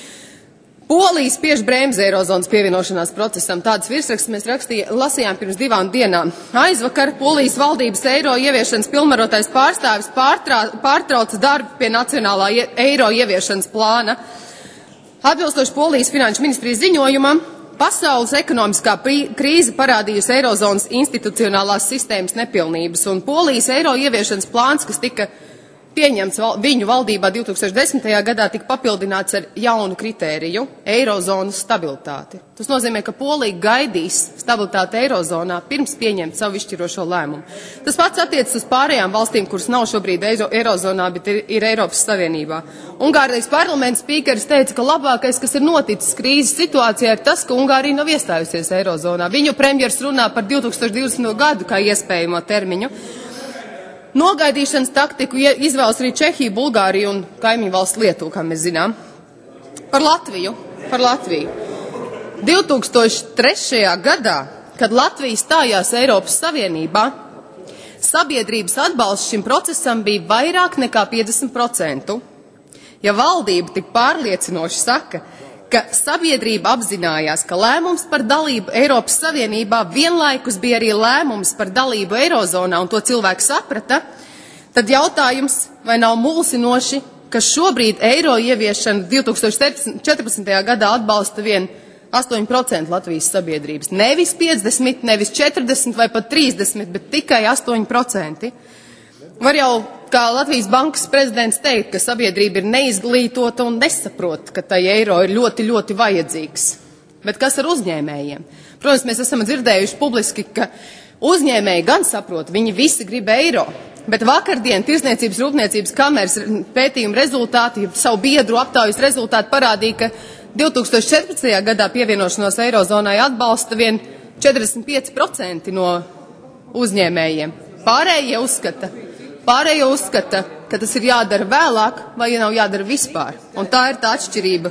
Polija spiež bremzi eirozonas pievienošanās procesam. Tādas virsrakstus mēs lasījām pirms 2 dienām. Aizvakar Polijas valdības eiro ieviešanas pilnvarotais pārstāvis pārtrauca darbu pie nacionālā eiro ieviešanas plāna. Atbilstoši Polijas finanšu ministrijas ziņojumam, pasaules ekonomiskā krīze parādījusi eirozonas institucionālās sistēmas nepilnības, un Polijas eiro ieviešanas plāns, kas tika pieņemts viņu valdībā 2010. gadā, tika papildināts ar jaunu kritēriju – eirozonas stabilitāti. Tas nozīmē, ka Polija gaidīs stabilitāti eirozonā pirms pieņemt savu izšķirošo lēmumu. Tas pats attiecas uz pārējām valstīm, kuras nav šobrīd eirozonā, bet ir Eiropas Savienībā. Ungārijas parlamenta spīkeris teica, ka labākais, kas ir noticis krīzes situācijā, ir tas, ka Ungārija nav iestājusies eirozonā. Viņu premjers runā par 2020. gadu kā iespējamo termiņu. Nogaidīšanas taktiku izvēlas arī Čehija, Bulgārija un kaimiņu valsts Lietuva, kā mēs zinām. Par Latviju. 2003. gadā, kad Latvija stājās Eiropas Savienībā, sabiedrības atbalsts šim procesam bija vairāk nekā 50%. Ja valdība tik pārliecinoši saka, ka sabiedrība apzinājās, ka lēmums par dalību Eiropas Savienībā vienlaikus bija arī lēmums par dalību Eirozonā, un to cilvēki saprata, tad jautājums, vai nav mulsinoši, ka šobrīd eiro ieviešanu 2014. gadā atbalsta vien 8% Latvijas sabiedrības. Nevis 50, nevis 40 vai pat 30, bet tikai 8%. Var jau, kā Latvijas bankas prezidents teikt, ka sabiedrība ir neizglītota un nesaprot, ka tai eiro ir ļoti, ļoti vajadzīgs. Bet kas ar uzņēmējiem? Protams, mēs esam dzirdējuši publiski, ka uzņēmēji gan saprot, viņi visi grib eiro. Bet vakardien Tirsniecības rūpniecības kameras pētījuma rezultāti, savu biedru aptaujas rezultāti parādīja, ka 2014. gadā pievienošanos eirozonai atbalsta vien 45% no uzņēmējiem. Pārējie uzskata, ka tas ir jādara vēlāk, vai ja nav jādara vispār. Un tā ir tā atšķirība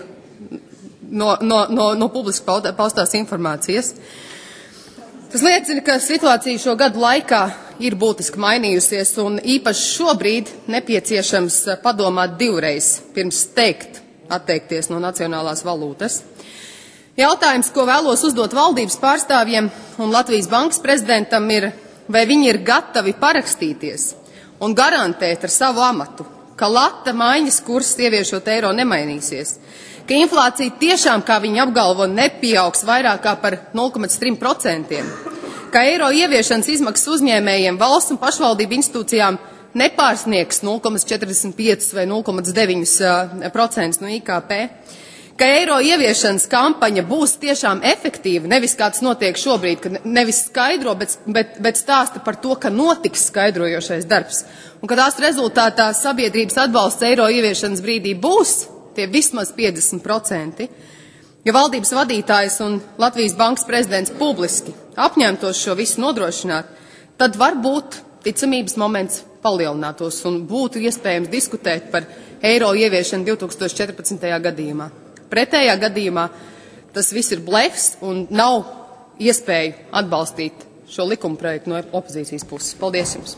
no publiski paustās informācijas. Tas liecina, ka situācija šo gadu laikā ir būtiski mainījusies, un īpaši šobrīd nepieciešams padomāt 2 reizes pirms atteikties no nacionālās valūtas. Jautājums, ko vēlos uzdot valdības pārstāvjiem un Latvijas bankas prezidentam, ir, vai viņi ir gatavi parakstīties un garantēt ar savu amatu, ka lata maiņas kurs ieviešot eiro nemainīsies, ka inflācija tiešām, kā viņi apgalvo, nepieaugs vairāk kā par 0,3%, ka eiro ieviešanas izmaksas uzņēmējiem, valsts un pašvaldību institūcijām nepārsniegs 0,45 vai 0,9% no IKP, ka eiro ieviešanas kampaņa būs tiešām efektīva, nevis kāds notiek šobrīd, ka nevis skaidro, bet stāsta par to, ka notiks skaidrojošais darbs, un ka tās rezultātā sabiedrības atbalsts eiro ieviešanas brīdī būs tie vismaz 50%, ja valdības vadītājs un Latvijas bankas prezidents publiski apņemtos šo visu nodrošināt, tad varbūt ticamības moments palielinātos un būtu iespējams diskutēt par eiro ieviešanu 2014. gadījumā. Pretējā gadījumā tas viss ir blefs un nav iespēju atbalstīt šo likuma projektu no opozīcijas puses. Paldies jums!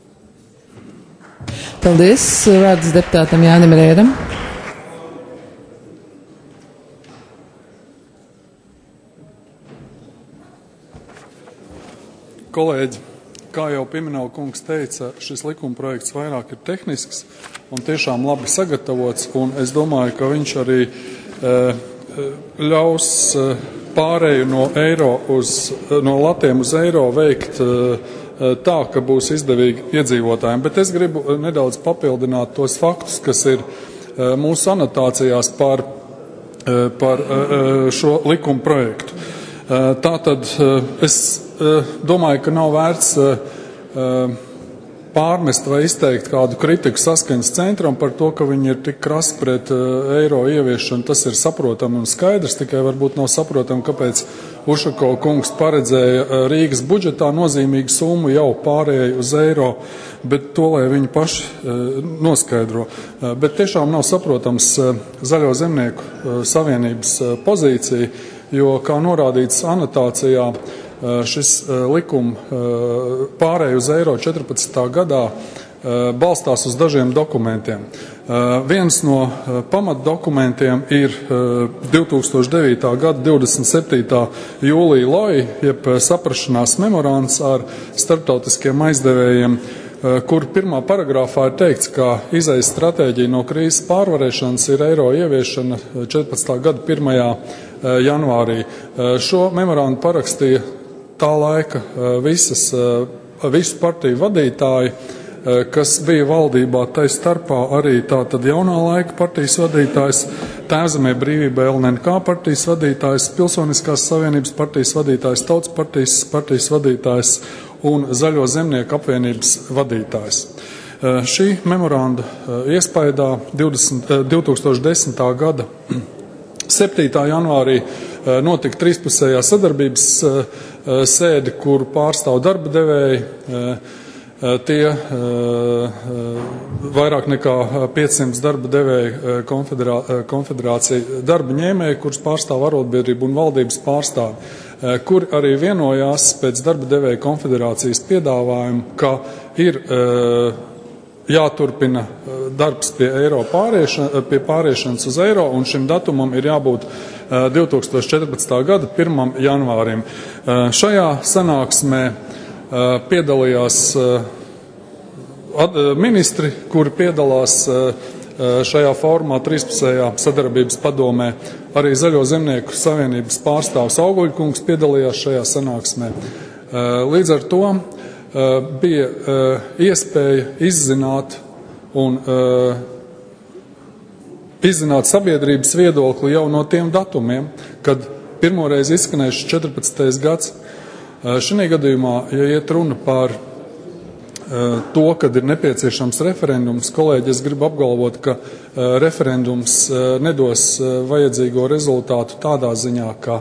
Paldies! Vārds deputātam Jānim Rēdam. Kolēģi, kā jau Pimenova kungs teica, šis likuma projekts vairāk ir tehnisks un tiešām labi sagatavots, un es domāju, ka viņš arī ļaus pārēju no latiem uz eiro veikt tā, ka būs izdevīgi iedzīvotājiem. Bet es gribu nedaudz papildināt tos faktus, kas ir mūsu anotācijās par šo likuma projektu. Tātad es domāju, ka nav vērts pārmest vai izteikt kādu kritiku saskaņas centram par to, ka viņi ir tik krasi pret eiro ieviešanu. Tas ir saprotami un skaidrs, tikai varbūt nav saprotami, kāpēc Ušakova kungs paredzēja Rīgas budžetā nozīmīgu summu jau pārējai uz eiro, bet to, lai viņi paši noskaidro. Bet tiešām nav saprotams Zaļo zemnieku savienības pozīcija, jo, kā norādīts anotācijā, šis likuma pārēj uz eiro 14. gadā balstās uz dažiem dokumentiem. Viens no pamatdokumentiem ir 2009. gada 27. jūlija LOI, jeb saprašanās memorands ar starptautiskiem aizdevējiem, kur pirmā paragrāfā ir teikts, ka izejas stratēģija no krīzes pārvarēšanas ir eiro ieviešana 14. gada 1. janvārī. Šo memorandu parakstīja tā laika visu partiju vadītāji, kas bija valdībā, tai starpā arī tātad jaunā laika partijas vadītājs, Tēvzemē brīvība LNK partijas vadītājs, Pilsoniskās savienības partijas vadītājs, Tautas partijas vadītājs un Zaļo zemnieku apvienības vadītājs. Šī memoranda iespaidā 2010. gada 7. janvārī notika trīspusējā sadarbības sēdi, kuru pārstāv darba devēji. Tie vairāk nekā 500 darba devēju konfederācija darba ņēmēji, kurus pārstāv arotbiedrību un valdības pārstāvi, kur arī vienojās pēc darba devēju konfederācijas piedāvājumu, ka ir jāturpina darbs pie pāriešanas uz eiro, un šim datumam ir jābūt 2014. gada 1. janvārim. Šajā sanāksmē piedalījās ministri, kuri piedalās šajā formā trīspusējā sadarbības padomē. Arī Zaļo zemnieku savienības pārstāvs Auguļkungs piedalījās šajā sanāksmē. Līdz ar to bija iespēja izzināt sabiedrības viedokli jau no tiem datumiem, kad pirmoreiz izskanējuši 14. gads. Šī gadījumā, ja iet runa par to, kad ir nepieciešams referendums, kolēģi, es gribu apgalvot, ka referendums nedos vajadzīgo rezultātu tādā ziņā, ka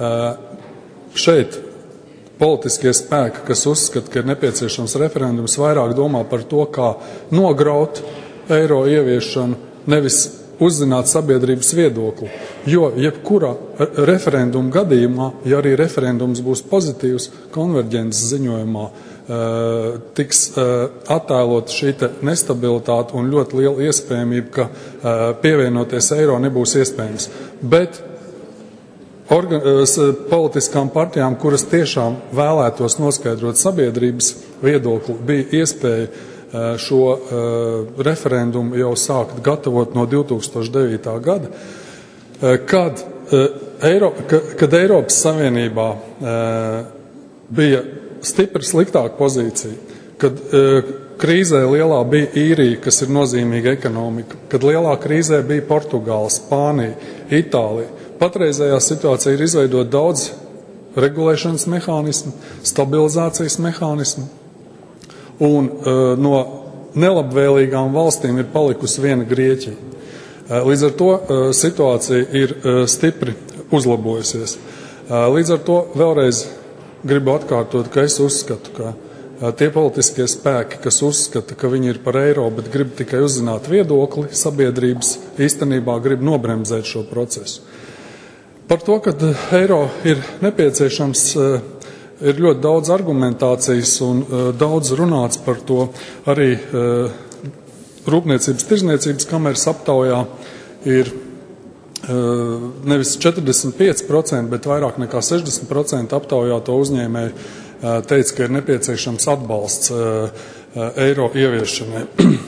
šeit politiskie spēki, kas uzskata, ka ir nepieciešams referendums, vairāk domā par to, kā nograut eiro ieviešanu, nevis uzzināt sabiedrības viedokli. Jo jebkura referenduma gadījumā, ja arī referendums būs pozitīvs, konverģences ziņojumā tiks attēlot šī nestabilitāte un ļoti liela iespējamība, ka pievienoties eiro nebūs iespējams. Bet politiskām partijām, kuras tiešām vēlētos noskaidrot sabiedrības viedokli, bija iespēja šo referendumu jau sākt gatavot no 2009. Gada, kad Eiropas Savienībā bija stipri sliktāka pozīcija, kad krīzē lielā bija Īrija, kas ir nozīmīga ekonomika, kad lielā krīzē bija Portugāla, Spānija, Itālija. Patreizējā situācija ir izveidot daudz regulēšanas mehānismu, stabilizācijas mehānismu, un no nelabvēlīgām valstīm ir palikusi viena Grieķija. Līdz ar to situācija ir stipri uzlabojusies. Līdz ar to vēlreiz gribu atkārtot, ka es uzskatu, ka tie politiskie spēki, kas uzskata, ka viņi ir par eiro, bet grib tikai uzzināt viedokli sabiedrības, īstenībā grib nobremzēt šo procesu. Par to, ka eiro ir nepieciešams, ir ļoti daudz argumentācijas un daudz runāts par to arī Rūpniecības tirzniecības kameras aptaujā ir nevis 45%, bet vairāk nekā 60% aptaujāto uzņēmēju teica, ka ir nepieciešams atbalsts eiro ieviešanai.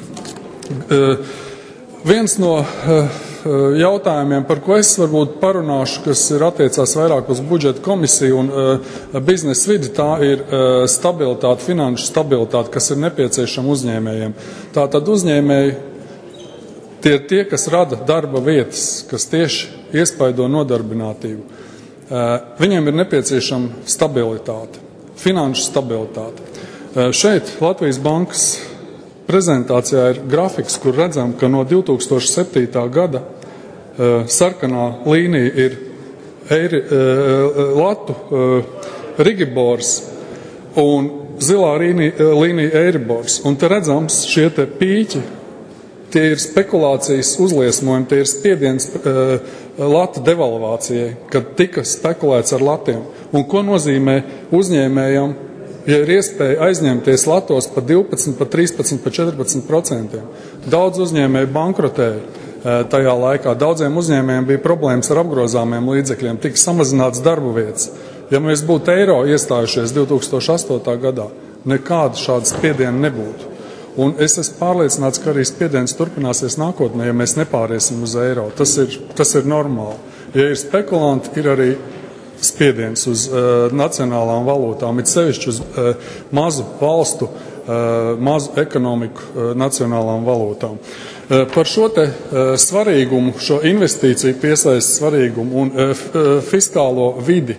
Viens no jautājumiem, par ko es varbūt parunāšu, kas ir attiecās vairāk uz budžeta komisiju un biznesa vidi, tā ir stabilitāte, finanšu stabilitāte, kas ir nepieciešama uzņēmējiem. Tātad uzņēmēji tie ir tie, kas rada darba vietas, kas tieši iespaido nodarbinātību. Viņiem ir nepieciešama stabilitāte, finanšu stabilitāte. Šeit Latvijas bankas prezentācijā ir grafiks, kur redzam, ka no 2007. Gada sarkanā līnija ir latu Rigibors un zilā līnija Eiribors. Un te redzams šie te pīķi, tie ir spekulācijas uzliesmojumi, tie ir spiediens latu devalvācijai, kad tika spekulēts ar latiem. Un ko nozīmē uzņēmējam, ja ir iespēja aizņemties latos pa 12, pa 13, pa 14%. Daudz uzņēmēju bankrotēja tajā laikā. Daudziem uzņēmējiem bija problēmas ar apgrozāmiem līdzekļiem, tika samazināts darba vietas. Ja mēs būtu eiro iestājušies 2008. gadā, nekāda šāda spiediena nebūtu. Un es esmu pārliecināts, ka arī spiediens turpināsies nākotnē, ja mēs nepāriesim uz eiro. Tas ir normāli. Ja ir spekulanti, ir arī spiediens uz nacionālām valūtām, it sevišķi uz mazu valstu, mazu ekonomiku nacionālām valūtām. Par šo te svarīgumu, šo investīciju piesaistes svarīgumu un fiskālo vidi,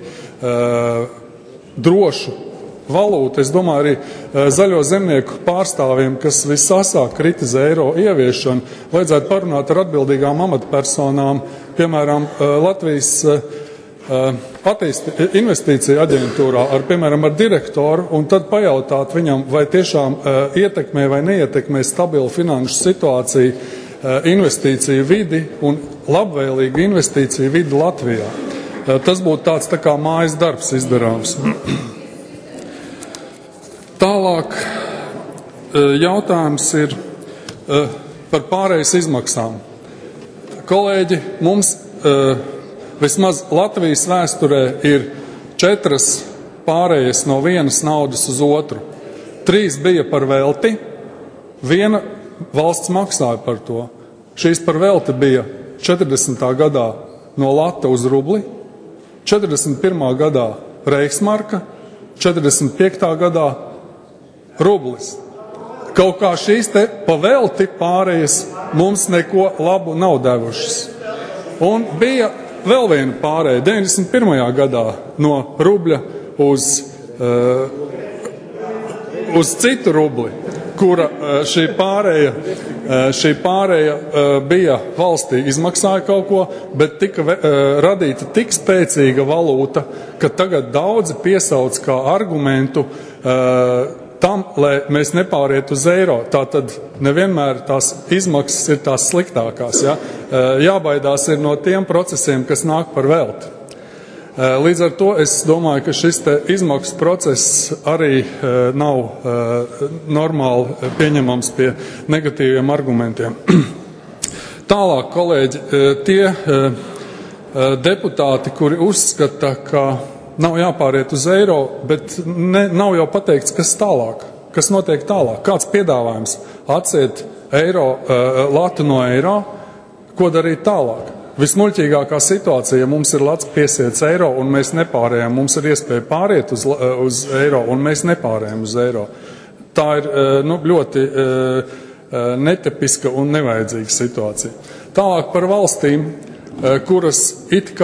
drošu valūtu, es domāju, arī zaļo zemnieku pārstāvjiem, kas visasāk kritizē eiro ieviešanu, vajadzētu parunāt ar atbildīgām amatpersonām, piemēram, Latvijas investīcija aģentūrā, piemēram, ar direktoru, un tad pajautāt viņam, vai tiešām ietekmē vai neietekmē stabilu finanšu situāciju, investīciju vidi un labvēlīgu investīciju vidi Latvijā. Tas būtu tāds tā kā mājas darbs izdarāms. Tālāk jautājums ir par pārejas izmaksām. Kolēģi, mums vismaz Latvijas vēsturē ir 4 pārējas no vienas naudas uz otru. 3 bija par velti, 1 valsts maksāja par to. Šīs par velti bija 40. gadā no lata uz rubli, 41. gadā reichsmarka, 45. gadā rublis. Kaut kā šīs te pa velti pārējas mums neko labu nav devušas. Un bija vēl viena pārēja 91. gadā no rubļa uz citu rubli, kura šī pārēja bija valstī, izmaksāja kaut ko, bet tika radīta tik spēcīga valūta, ka tagad daudzi piesauc kā argumentu tam, lai mēs nepāriet uz eiro. Tātad nevienmēr tās izmaksas ir tās sliktākās. Ja? Jābaidās ir no tiem procesiem, kas nāk par velti. Līdz ar to es domāju, ka šis te izmaksu process arī nav normāli pieņemams pie negatīviem argumentiem. Tālāk, kolēģi, tie deputāti, kuri uzskata, ka nav jāpāriet uz eiro, bet nav jau pateikts, kas tālāk, kas notiek tālāk. Kāds piedāvājums? Atsiet latu no eiro, ko darīt tālāk? Vismuļķīgākā situācija, ja mums ir lats piesiets eiro un mēs nepārējām, mums ir iespēja pāriet uz eiro un mēs nepārējām uz eiro. Tā ir ļoti netipiska un nevajadzīga situācija. Tālāk par valstīm, kuras it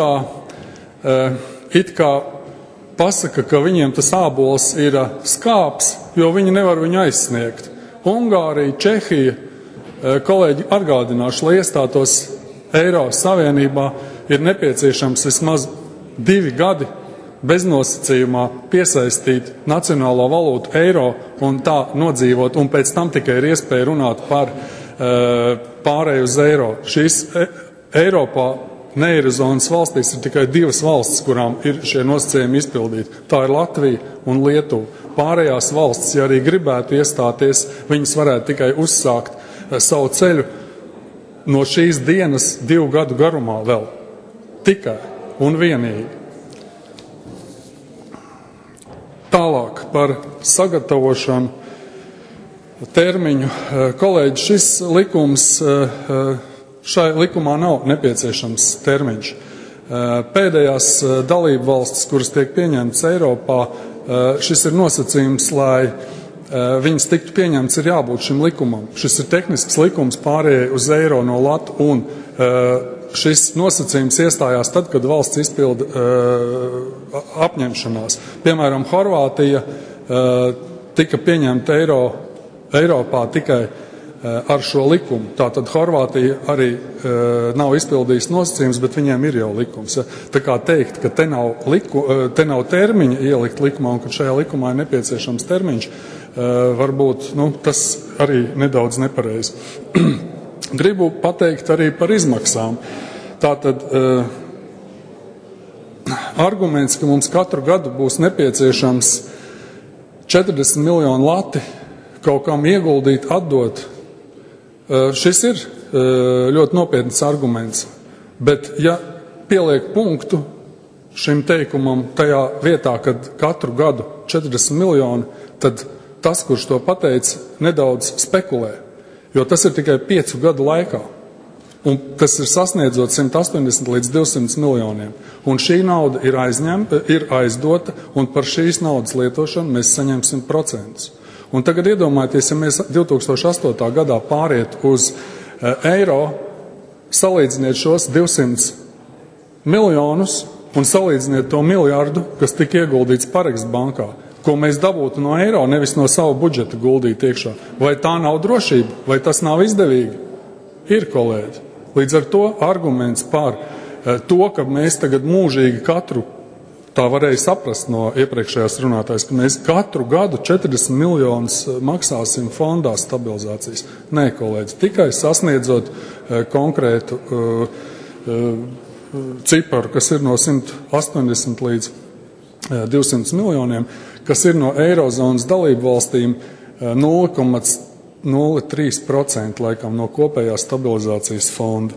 kā pasaka, ka viņiem tas ābols ir skāps, jo viņi nevar viņu aizsniegt. Ungārija, Čehija, kolēģi atgādināšu, lai iestātos Eiro Savienībā, ir nepieciešams vismaz 2 gadi beznosacījumā piesaistīt nacionālo valūtu eiro un tā nodzīvot, un pēc tam tikai ir iespēja runāt par pārēju uz eiro. Šīs Eiropā neirozonas valstīs ir tikai 2 valstis, kurām ir šie nosacījumi izpildīti. Tā ir Latvija un Lietuva. Pārējās valstis, ja arī gribētu iestāties, viņas varētu tikai uzsākt savu ceļu no šīs dienas 2 gadu garumā vēl. Tikai un vienīgi. Tālāk par sagatavošanu termiņu. Kolēģi, šis likums, šai likumā nav nepieciešams termiņš. Pēdējās dalību valstis, kuras tiek pieņemtas Eiropā, šis ir nosacījums, lai viņas tiktu pieņemts, ir jābūt šim likumam. Šis ir tehnisks likums pārējai uz eiro no latu, un šis nosacījums iestājās tad, kad valsts izpilda apņemšanās. Piemēram, Horvātija tika pieņemta Eiropā tikai ar šo likumu. Tātad Horvātija arī nav izpildījusi nosacījums, bet viņiem ir jau likums. Tā kā teikt, ka te nav termiņa ielikt likumā un ka šajā likumā ir nepieciešams termiņš, varbūt tas arī nedaudz nepareizi. Gribu pateikt arī par izmaksām. Tātad arguments, ka mums katru gadu būs nepieciešams 40 miljonu lati kaut kam ieguldīt, atdot, šis ir ļoti nopietns arguments. Bet ja pieliek punktu šim teikumam tajā vietā, kad katru gadu 40 miljoni, tad tas, kurš to pateica, nedaudz spekulē, jo tas ir tikai 5 gadu laikā. Un tas ir sasniedzot 180 līdz 200 miljoniem. Un šī nauda ir aizdota, un par šīs naudas lietošanu mēs saņemsim procentus. Un tagad iedomājieties, ja mēs 2008. gadā pāriet uz eiro, salīdziniet šos 200 miljonus un salīdziniet to miljardu, kas tika ieguldīts Parekstas bankā, ko mēs dabūtu no eiro, nevis no savu budžeta guldīt iekšā. Vai tā nav drošība? Vai tas nav izdevīgi? Ir, kolēģi. Līdz ar to arguments par to, ka mēs tagad mūžīgi katru, tā varēja saprast no iepriekšējās runātājas, ka mēs katru gadu 40 miljonus maksāsim fondā stabilizācijas. Nē, kolēģi, tikai sasniedzot konkrētu ciparu, kas ir no 180 līdz 200 miljoniem, kas ir no Eirozonas dalību valstīm 0,03% laikam no kopējā stabilizācijas fonda.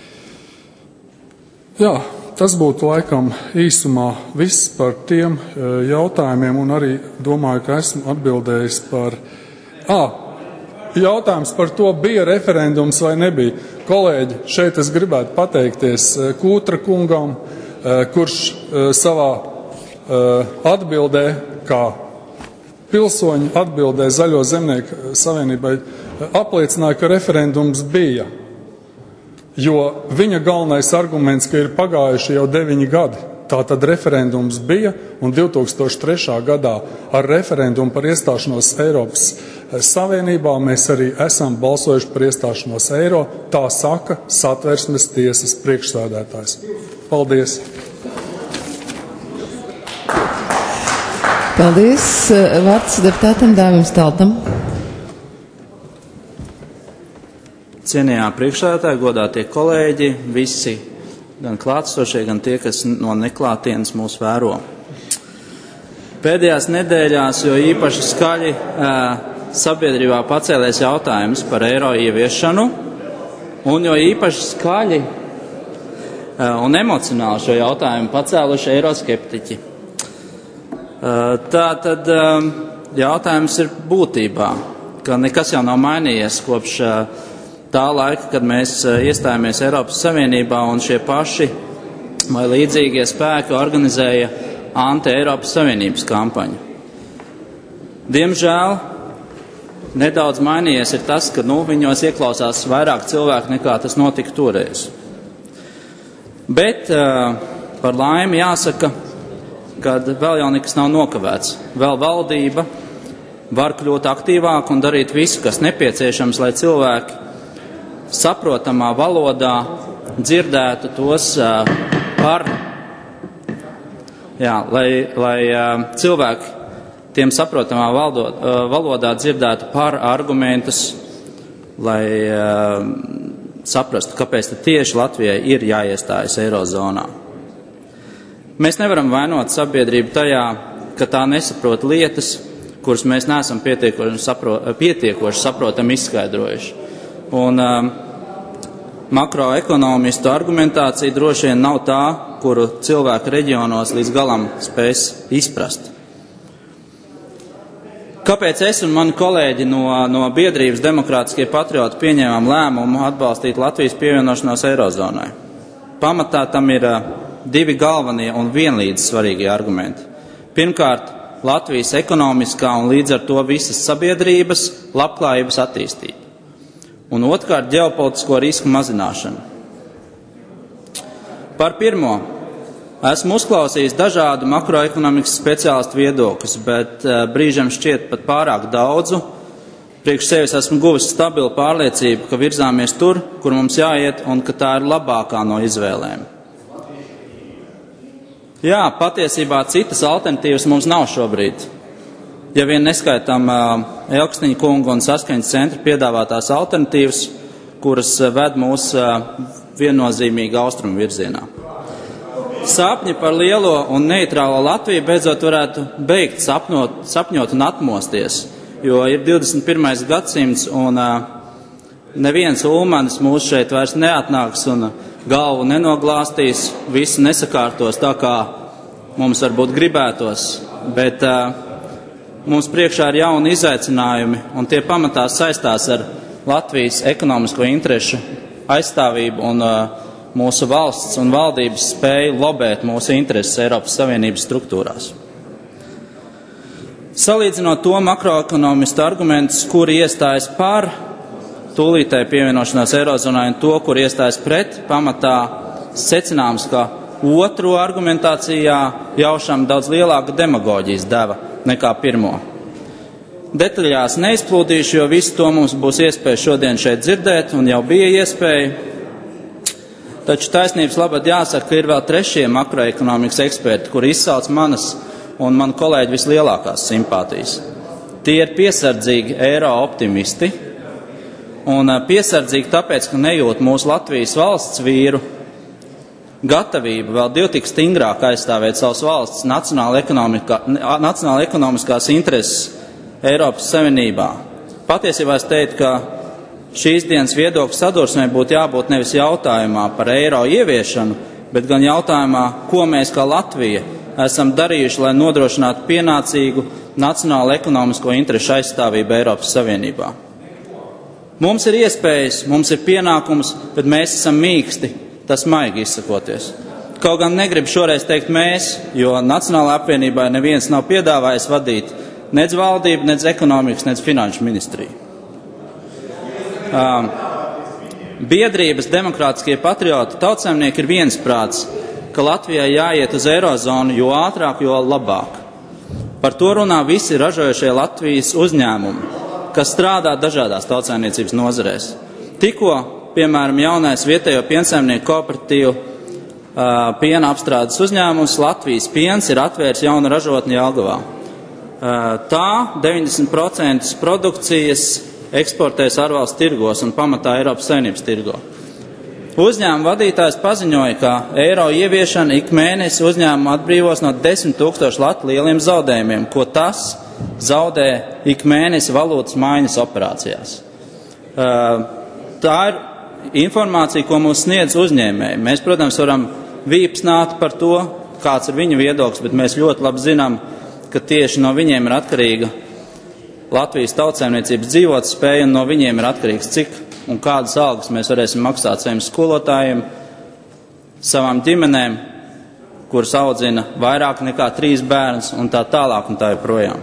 Jā, tas būtu laikam īsumā viss par tiem jautājumiem, un arī domāju, ka esmu atbildējis par... Jautājums par to, bija referendums vai nebija. Kolēģi, šeit es gribētu pateikties Kūtra kungam, kurš savā atbildē, kā pilsoņi atbildē Zaļo zemnieku savienībai, apliecināja, ka referendums bija. Jo viņa galvenais arguments, ka ir pagājuši jau 9 gadi. Tātad referendums bija, un 2003. gadā ar referendumu par iestāšanos Eiropas Savienībā mēs arī esam balsojuši par iestāšanos eiro. Tā saka Satversmes tiesas priekšsēdētājs. Paldies! Paldies. Vārds deputātam Dāvim Staltam. Cienījamā priekšsēdētāja, godātie kolēģi, visi, gan klātsošie, gan tie, kas no neklātienes mūs vēro. Pēdējās nedēļās, jo īpaši skaļi sabiedrībā pacēlies jautājums par eiro ieviešanu, un jo īpaši skaļi un emocionāli šo jautājumu pacēluši eiroskeptiķi. Tā tad jautājums ir būtībā, ka nekas jau nav mainījies kopš tā laika, kad mēs iestājāmies Eiropas Savienībā un šie paši vai līdzīgie spēki organizēja anti-Eiropas Savienības kampaņu. Diemžēl nedaudz mainījies ir tas, ka viņos ieklausās vairāk cilvēku nekā tas notika toreiz. Bet par laimi jāsaka, ka vēl jau nekas nav nokavēts. Vēl valdība var kļūt aktīvāk un darīt visu, kas nepieciešams, lai cilvēki saprotamā valodā dzirdētu tos lai cilvēki tiem saprotamā valodā dzirdētu par argumentus, lai saprastu, kāpēc tieši Latvijai ir jāiestājas Eirozonā. Mēs nevaram vainot sabiedrību tajā, ka tā nesaprot lietas, kuras mēs neesam pietiekoši saprotam izskaidrojuši. Un makroekonomistu argumentācija droši vien nav tā, kuru cilvēku reģionos līdz galam spēs izprast. Kāpēc es un mani kolēģi no biedrības Demokrātiskie patrioti pieņēmām lēmumu atbalstīt Latvijas pievienošanos Eirozonai? Pamatā tam ir divi galvenie un vienlīdz svarīgie argumenti. Pirmkārt, Latvijas ekonomiskā un līdz ar to visas sabiedrības labklājības attīstība. Un otrkārt, ģeopolitisko risku mazināšana. Par pirmo, esmu uzklausījis dažādu makroekonomikas speciālistu viedokļus, bet brīžiem šķiet pat pārāk daudzu. Priekš sevis esmu guvis stabilu pārliecību, ka virzāmies tur, kur mums jāiet, un ka tā ir labākā no izvēlēm. Jā, patiesībā citas alternatīvas mums nav šobrīd. Ja vien neskaitām Elksniņa kunga un Saskaņas centra piedāvātās alternatīvas, kuras ved mūs viennozīmīgi austrumu virzienā. Sapņi par lielo un neitrālo Latviju beidzot varētu beigt sapņot un atmosties, jo ir 21. gadsimts un neviens ulmanis mūs šeit vairs neatnāks un galvu nenoglāstīs, visu nesakārtos tā, kā mums varbūt gribētos, bet mums priekšā ir jauni izaicinājumi, un tie pamatā saistās ar Latvijas ekonomisko interešu aizstāvību un mūsu valsts un valdības spēju lobēt mūsu intereses Eiropas Savienības struktūrās. Salīdzinot to makroekonomistu argumentus, kuri iestājas par tūlītēji pievienošanās Eirozonai un to, kur iestājas pret, pamatā secināms, ka otru argumentācijā jaušam daudz lielāka demagoģijas deva nekā pirmo. Detaļās neizplūdīšu, jo visu to mums būs iespēja šodien šeit dzirdēt, un jau bija iespēja. Taču taisnības labad jāsaka, ka ir vēl trešie makroekonomikas eksperti, kuri izsauc manas un manu kolēģu vislielākās simpātijas. Tie ir piesardzīgi eiro optimisti, un piesardzīgi tāpēc, ka nejūt mūsu Latvijas valsts vīru gatavību vēl divtik stingrāk aizstāvēt savas valsts nacionāla ekonomiskās intereses Eiropas Savienībā. Patiesībā es teiktu, ka šīs dienas viedokļu sadursmē būtu jābūt nevis jautājumā par eiro ieviešanu, bet gan jautājumā, ko mēs kā Latvija esam darījuši, lai nodrošinātu pienācīgu nacionālu ekonomisko interešu aizstāvību Eiropas Savienībā. Mums ir iespējas, mums ir pienākums, bet mēs esam mīksti, tas maigi izsakoties. Kaut gan negribu šoreiz teikt mēs, jo Nacionālajā apvienībā neviens nav piedāvājis vadīt nec valdību, nec ekonomikas, nec finanšu ministriju. Biedrības Demokrātiskie patrioti tautsaimnieki ir viensprāts, ka Latvijai jāiet uz Eirozonu, jo ātrāk, jo labāk. Par to runā visi ražojošie Latvijas uzņēmumi, kas strādā dažādās tautsaimniecības nozarēs. Tikko, piemēram, jaunais vietējo piensaimnieku kooperatīvu piena apstrādes uzņēmums Latvijas piens ir atvērs jaunu ražotni Jelgavā. Tā 90% produkcijas eksportēs ārvalstu tirgos un pamatā Eiropas Savienības tirgo. Uzņēmuma vadītājs paziņoja, ka eiro ieviešana ik mēnesi uzņēmumu atbrīvos no 10 000 latu lieliem zaudējumiem, ko tas zaudē ik mēnesi valūtas maiņas operācijās. Tā ir informācija, ko mums sniedz uzņēmēji. Mēs, protams, varam vīpsnāt par to, kāds ir viņu viedoklis, bet mēs ļoti labi zinām, ka tieši no viņiem ir atkarīga Latvijas tautsēmniecības dzīvotspēja, un no viņiem ir atkarīgs, cik un kādas algas mēs varēsim maksāt saviem skolotājiem, savām ģimenēm, kuras audzina vairāk nekā 3 bērnus, un tā tālāk un tā joprojām.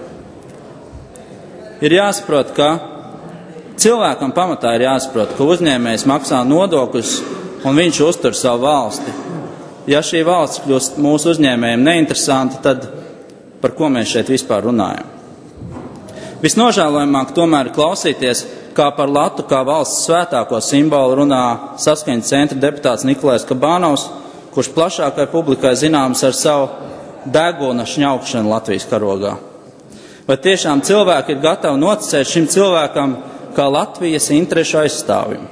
Ir jāsaprot, ka cilvēkam pamatā ir jāsaprot, ka uzņēmējs maksā nodokļus un viņš uztur savu valsti. Ja šī valsts kļūst mūsu uzņēmējiem neinteresanti, tad par ko mēs šeit vispār runājam? Visnožēlojamāk tomēr klausīties, kā par latu, kā valsts svētāko simbolu runā Saskaņas centra deputāts Nikolais Kabānovs, kurš plašākai publikai zināms ar savu deguna šņaukšanu Latvijas karogā. Vai tiešām cilvēki ir gatavi noticēt šim cilvēkam kā Latvijas interešu aizstāvim?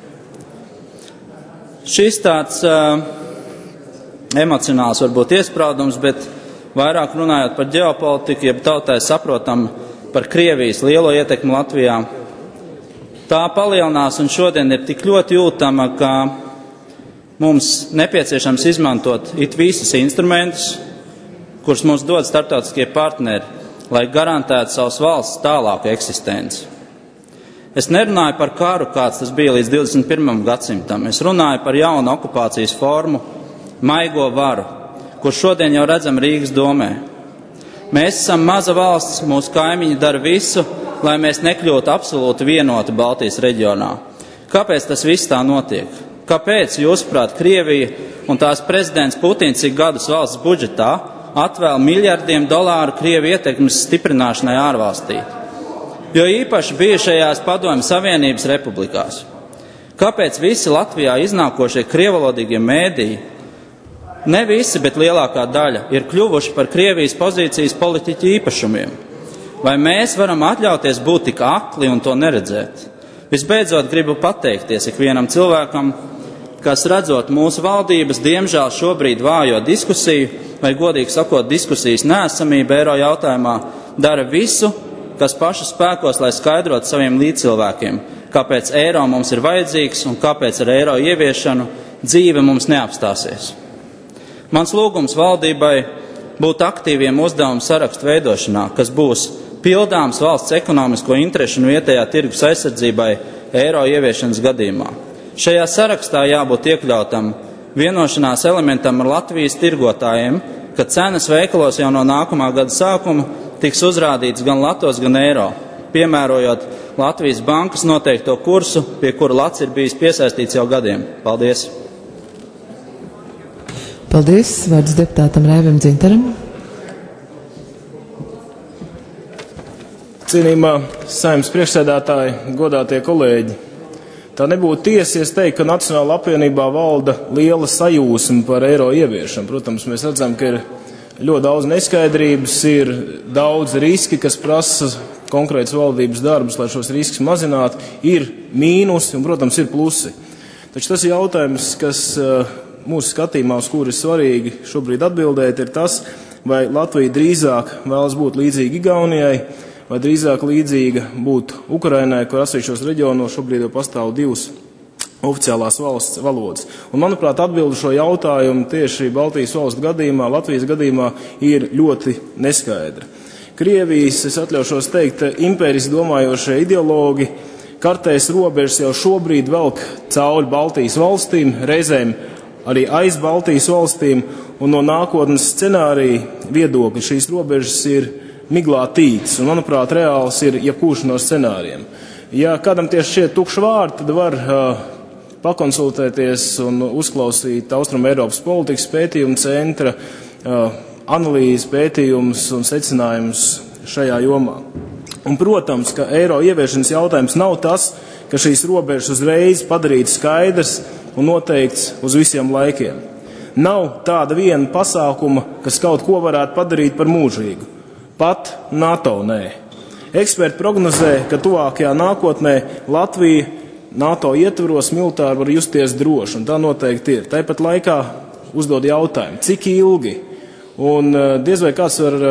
Šis tāds emocionāls varbūt iespraudums, bet vairāk runājot par ģeopolitiku, jeb tautai saprotam par Krievijas lielo ietekmi Latvijā. Tā palielinās un šodien ir tik ļoti jūtama, ka mums nepieciešams izmantot it visus instrumentus, kurus mums dod starptautiskie partneri, lai garantētu savas valsts tālāku eksistenci. Es nerunāju par karu, kāds tas bija līdz 21. gadsimtam. Es runāju par jaunu okupācijas formu, maigo varu, kur šodien jau redzam Rīgas domē. Mēs esam maza valsts, mūsu kaimiņi dara visu, lai mēs nekļūtu absolūti vienoti Baltijas reģionā. Kāpēc tas viss tā notiek? Kāpēc, jūsuprāt, Krievija un tās prezidents Putins cik gadus valsts budžetā atvēl miljardiem dolāru Krievu ietekmes stiprināšanai ārvalstī? Jo īpaši bijušajās Padomju Savienības republikās. Kāpēc visi Latvijā iznākošie krievalodīgie mēdīji, ne visi, bet lielākā daļa, ir kļuvuši par Krievijas pozīcijas politiķu īpašumiem? Vai mēs varam atļauties būt tik akli un to neredzēt? Visbeidzot, gribu pateikties ikvienam cilvēkam, kas redzot mūsu valdības, diemžēl šobrīd vājo diskusiju, vai godīgi sakot, diskusijas neesamību eiro jautājumā, dara visu, kas pašu spēkos, lai skaidrotu saviem līdzcilvēkiem, kāpēc eiro mums ir vajadzīgs un kāpēc ar eiro ieviešanu dzīve mums neapstāsies. Mans lūgums valdībai būt aktīviem uzdevumu sarakstu veidošanā, kas būs pildāms valsts ekonomisko interešu un vietējā tirgus aizsardzībai eiro ieviešanas gadījumā. Šajā sarakstā jābūt iekļautam vienošanās elementam ar Latvijas tirgotājiem, ka cenas veikalos jau no nākamā gada sākuma tiks uzrādīts gan latos, gan eiro, piemērojot Latvijas bankas noteikto kursu, pie kura lats ir bijis piesaistīts jau gadiem. Paldies! Paldies. Vārds deputātam Raivim Dzintaram. Cienījumā Saeimas priekšsēdētāji, godātie kolēģi. Tā nebūtu tiesa, ja es teiktu, ka Nacionālā apvienībā valda liela sajūsma par eiro ieviešanu. Protams, mēs redzam, ka ir ļoti daudz neskaidrības, ir daudz riski, kas prasa konkrētas valdības darbus, lai šos riskus mazinātu. Ir mīnusi un, protams, ir plusi. Taču tas jautājums, kas mūsu skatījumā, uz kuru ir svarīgi šobrīd atbildēt, ir tas, vai Latvija drīzāk vēlas būt līdzīga Igaunijai, vai drīzāk līdzīga būt Ukrainai, kur atsevišķos reģionos šobrīd jau pastāv 2 oficiālās valsts valodas. Un, manuprāt, atbildi šo jautājumu tieši Baltijas valstu gadījumā, Latvijas gadījumā ir ļoti neskaidra. Krievijas, es atļaušos teikt, impērijas domājošie ideologi kartēs robežas jau šobrīd velk cauri Baltijas valstīm, reizēm arī aiz Baltijas valstīm, un no nākotnes scenārija viedokļa šīs robežas ir miglā tīts, un, manuprāt, reāls ir jebkurš no scenārijiem. Ja kādam tieši šķiet tukši vārdi, tad var pakonsultēties un uzklausīt Austrum Eiropas politikas pētījuma centra analīzes pētījumus un secinājumus šajā jomā. Un, protams, ka eiro ieviešanas jautājums nav tas, ka šīs robežas uzreiz padarītu skaidrs un noteikts uz visiem laikiem. Nav tāda viena pasākuma, kas kaut ko varētu padarīt par mūžīgu. Pat NATO nē. Eksperti prognozē, ka tuvākajā nākotnē Latvija NATO ietvaros militāri var justies droši, un tā noteikti ir. Tāpat laikā uzdod jautājumu, cik ilgi, un diez vai kāds var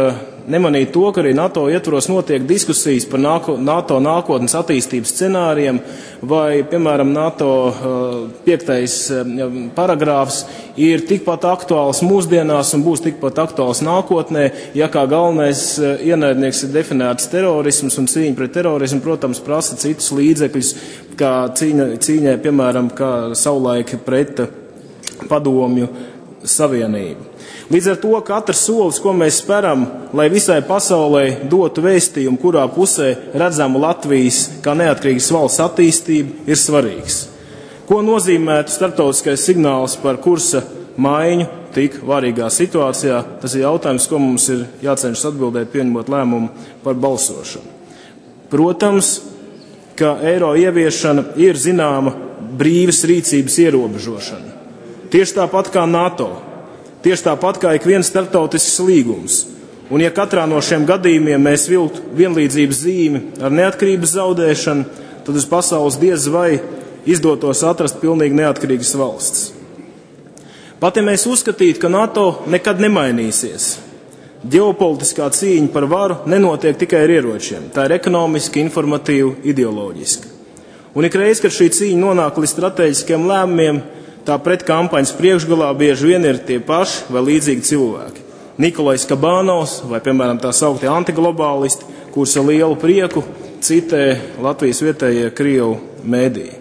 nemanīt to, ka arī NATO ietvaros notiek diskusijas par NATO nākotnes attīstības scenārijiem, vai, piemēram, NATO 5. paragrāfs ir tikpat aktuāls mūsdienās un būs tikpat aktuāls nākotnē, ja kā galvenais ienaidnieks ir definēts terorisms un cīņa pret terorismu, protams, prasa citus līdzekļus, kā cīņai, piemēram, kā savulaik pret padomju savienību. Līdz ar to katrs solis, ko mēs speram, lai visai pasaulē dotu vēstījumu, kurā pusē redzamu Latvijas kā neatkarīgas valsts attīstību, ir svarīgs. Ko nozīmētu starptautiskais signāls par kursa maiņu tik vārīgā situācijā? Tas ir jautājums, ko mums ir jācenšas atbildēt, pieņemot lēmumu par balsošanu. Protams, ka eiro ieviešana ir zināma brīvas rīcības ierobežošana. Tieši tāpat kā NATO. Tieši tāpat kā ik viens starptautisks līgums. Un ja katrā no šiem gadījumiem mēs vilktu vienlīdzības zīmi ar neatkarības zaudēšanu, tad uz pasaules diez vai izdotos atrast pilnīgi neatkarīgas valsts. Pat ja mēs uzskatītu, ka NATO nekad nemainīsies, ģeopolitiskā cīņa par varu nenotiek tikai ar ieročiem. Tā ir ekonomiski, informatīva, ideoloģiska. Un ikreiz, kad šī cīņa nonāk līdz strateģiskiem lēmumiem, tā pretkampaņas priekšgalā bieži vien ir tie paši vai līdzīgi cilvēki. Nikolais Kabānovs vai, piemēram, tā sauktie antiglobālisti, kurus ar lielu prieku citē Latvijas vietējie Krievu mēdīji.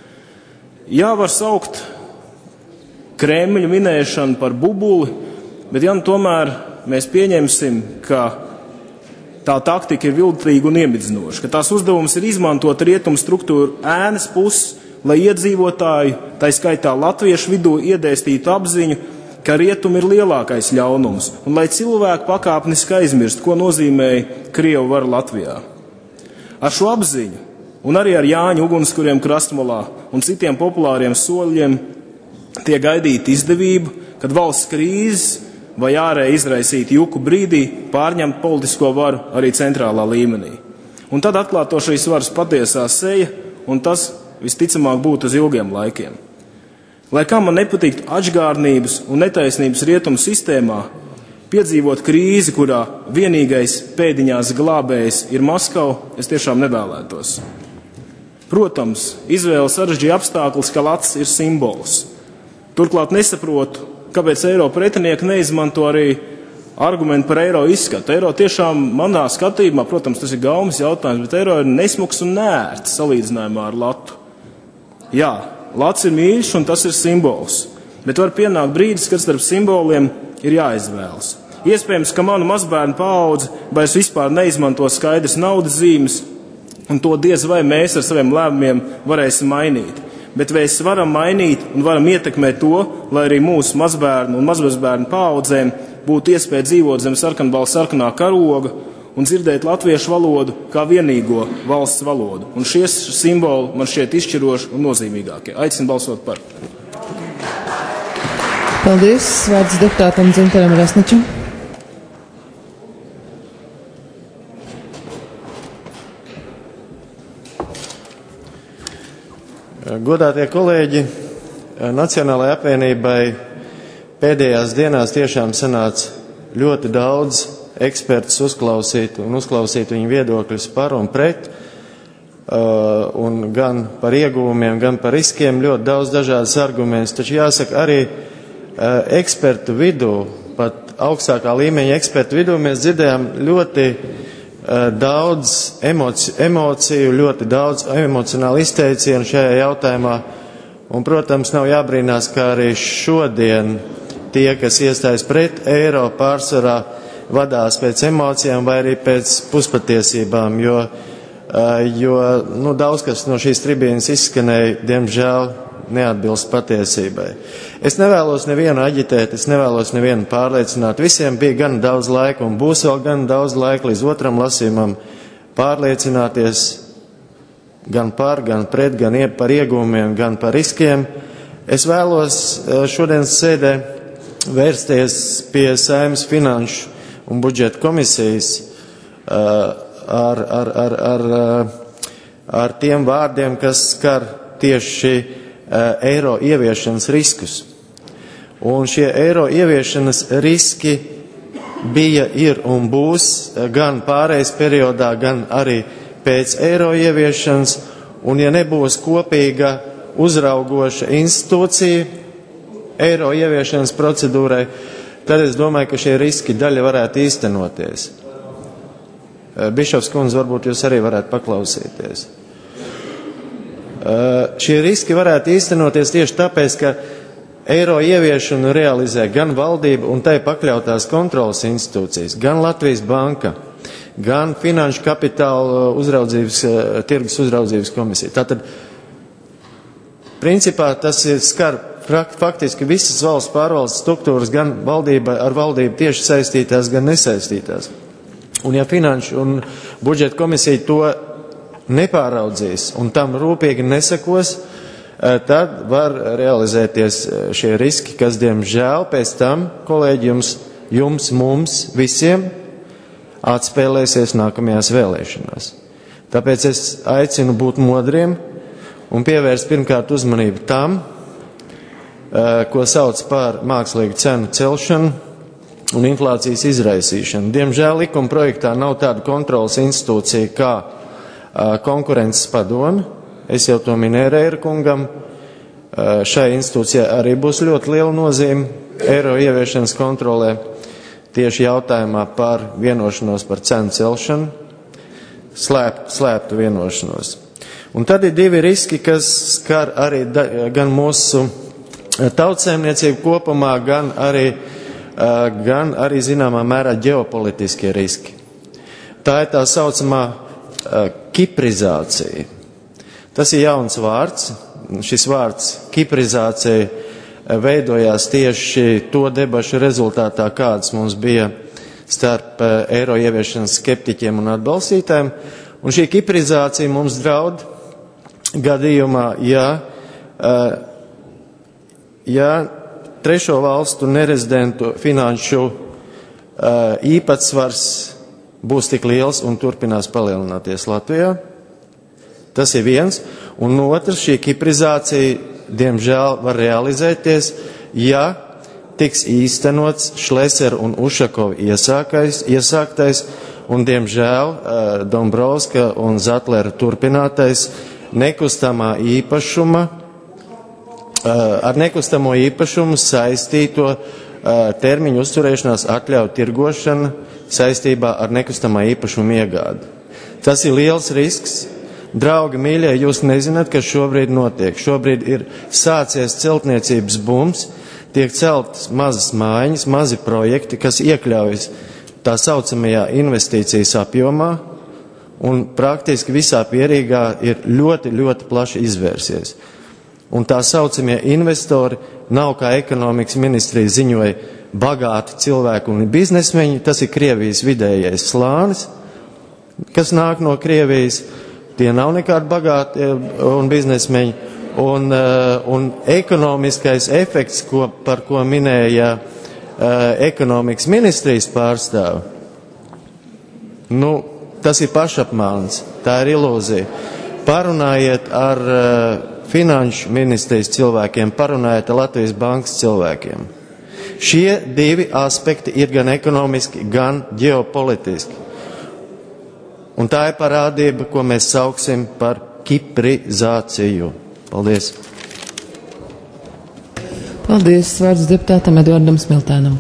Jā, var saukt Kremļa minēšanu par bubuli, bet ja tomēr mēs pieņemsim, ka tā taktika ir viltīga un iemidzinoša, ka tās uzdevums ir izmantot rietumu struktūru ēnas puses, lai iedzīvotāji, tā skaitā latviešu vidū, iedēstītu apziņu, ka rietumi ir lielākais ļaunums, un lai cilvēki pakāpeniski aizmirst, ko nozīmēja Krievu vara Latvijā. Ar šo apziņu, un arī ar Jāņu ugunskuriem Krastmalā un citiem populāriem soļiem, tiek gaidīta izdevība, kad valsts krīzes vai ārēji izraisīta juku brīdī pārņemt politisko varu arī centrālā līmenī. Un tad atklāto šīs varas patiesā seja, un tas visticamāk būtu uz ilgiem laikiem. Lai kā man nepatiktu atžgārnības un netaisnības rietumu sistēmā, piedzīvot krīzi, kurā vienīgais pēdiņās glābējs ir Maskava, es tiešām nevēlētos. Protams, izvēle sarežģīja apstākļus, ka lats ir simbols. Turklāt nesaprotu, kāpēc eiro pretinieki neizmanto arī argumentu par eiro izskatu. Eiro tiešām manā skatījumā, protams, tas ir gaumas jautājums, bet eiro ir nesmuks un neērts salīdzinājumā ar latu. Jā, lats ir mīļš un tas ir simbols, bet var pienākt brīdis, kad starp simboliem ir jāizvēlas. Iespējams, ka manu mazbērnu paudze vairs vispār neizmanto skaidrs naudas zīmes, un to diez vai mēs ar saviem lēmumiem varēsim mainīt. Bet mēs varam mainīt un varam ietekmēt to, lai arī mūsu mazbērnu un mazbērnu paudzēm būtu iespēja dzīvot zem sarkanbalta sarkanā karoga un dzirdēt latviešu valodu kā vienīgo valsts valodu. Un šie simboli man šķiet izšķiroši un nozīmīgākie. Aicinu balsot par. Paldies. Vārds deputātam Dzintaram Rasničam. Godātie kolēģi, Nacionālajai apvienībai pēdējās dienās tiešām sanāca ļoti daudz ekspertus uzklausīt viņu viedokļus par un pret, un gan par ieguvumiem, gan par riskiem, ļoti daudz dažādas argumentus. Taču jāsaka, arī ekspertu vidū, pat augstākā līmeņa ekspertu vidū, mēs dzirdējām ļoti daudz emociju, ļoti daudz emocionālu izteicienu šajā jautājumā. Un, protams, nav jābrīnās, ka arī šodien tie, kas iestājas pret eiro, pārsvarā vadās pēc emocijām vai arī pēc puspatiesībām, jo daudz kas no šīs tribīnas izskanēja, diemžēl, neatbilst patiesībai. Es nevēlos nevienu aģitēt, es nevēlos nevienu pārliecināt. Visiem bija gan daudz laika un būs vēl gan daudz laika līdz otram lasījumam pārliecināties gan par, gan pret, gan par iegūmiem, gan par riskiem. Es vēlos šodienas sēdē vērsties pie Saeimas finanšu un budžeta komisijas ar tiem vārdiem, kas skar tieši eiro ieviešanas riskus. Un šie eiro ieviešanas riski bija, ir un būs gan pārejas periodā, gan arī pēc eiro ieviešanas, un ja nebūs kopīga uzraugoša institūcija eiro ieviešanas procedūrai, tad es domāju, ka šie riski daļa varētu īstenoties. Bišofs kundze, varbūt jūs arī varētu paklausīties. Šie riski varētu īstenoties tieši tāpēc, ka eiro ieviešanu realizē gan valdība un tai pakļautās kontrolas institūcijas, gan Latvijas banka, gan Finanšu kapitāla tirgus uzraudzības komisija. Tātad, principā tas ir skar faktiski visas valsts pārvaldes struktūras, gan valdība ar valdību tieši saistītās, gan nesaistītās. Un ja Finanšu un budžeta komisija to nepāraudzīs un tam rūpīgi nesakos, tad var realizēties šie riski, kas, diemžēl, pēc tam, kolēģi, jums, mums, visiem atspēlēsies nākamajās vēlēšanās. Tāpēc es aicinu būt modriem un pievērst pirmkārt uzmanību tam, ko sauc par mākslīgu cenu celšanu un inflācijas izraisīšanu. Diemžēl likuma projektā nav tāda kontrolas institūcija kā konkurences padome. Es jau to minēju Reira kungam. Šai institūcijai arī būs ļoti liela nozīme eiro ieviešanas kontrolē tieši jautājumā par vienošanos par cenu celšanu, slēptu vienošanos. Un tad ir divi riski, kas skar arī gan mūsu tautsēmniecību kopumā, gan arī zināmā mērā ģeopolitiskie riski. Tā ir tā saucamā kiprizācija. Tas ir jauns vārds. Šis vārds kiprizācija veidojās tieši to debašu rezultātā, kādas mums bija starp eiro ieviešanas skeptiķiem un atbalstītājiem. Un šī kiprizācija mums draud gadījumā, ja trešo valstu nerezidentu finanšu īpatsvars būs tik liels un turpinās palielināties Latvijā. Tas ir viens. Un otrs, šī kiprizācija, diemžēl, var realizēties, ja tiks īstenots Šlesera un Ušakova iesāktais un, diemžēl, Dombrovska un Zatlera turpinātais ar nekustamo īpašumu saistīto termiņu uzturēšanās atļauju tirgošana saistībā ar nekustamā īpašuma iegādi. Tas ir liels risks. Draugi, mīļie, jūs nezināt, kas šobrīd notiek. Šobrīd ir sācies celtniecības bums, tiek celtas mazas mājiņas, mazi projekti, kas iekļaujas tā saucamajā investīcijas apjomā, un praktiski visā Pierīgā ir ļoti, ļoti plaši izvērsies. Un tā saucamie investori nav, kā ekonomikas ministrija ziņoja, bagāti cilvēki un biznesmeņi, tas ir Krievijas vidējais slānis, kas nāk no Krievijas. Tie nav nekādi bagāti un biznesmeņi, un ekonomiskais efekts, par ko minēja ekonomikas ministrijas pārstāve, tas ir pašapmāns, tā ir ilūzija. Parunājiet ar finanšu ministrijas cilvēkiem, parunājiet ar Latvijas bankas cilvēkiem. Šie divi aspekti ir gan ekonomiski, gan ģeopolitiski. Un tā ir parādība, ko mēs sauksim par kiprizāciju. Paldies. Paldies. Vārds deputātam Eduardam Smiltēnam.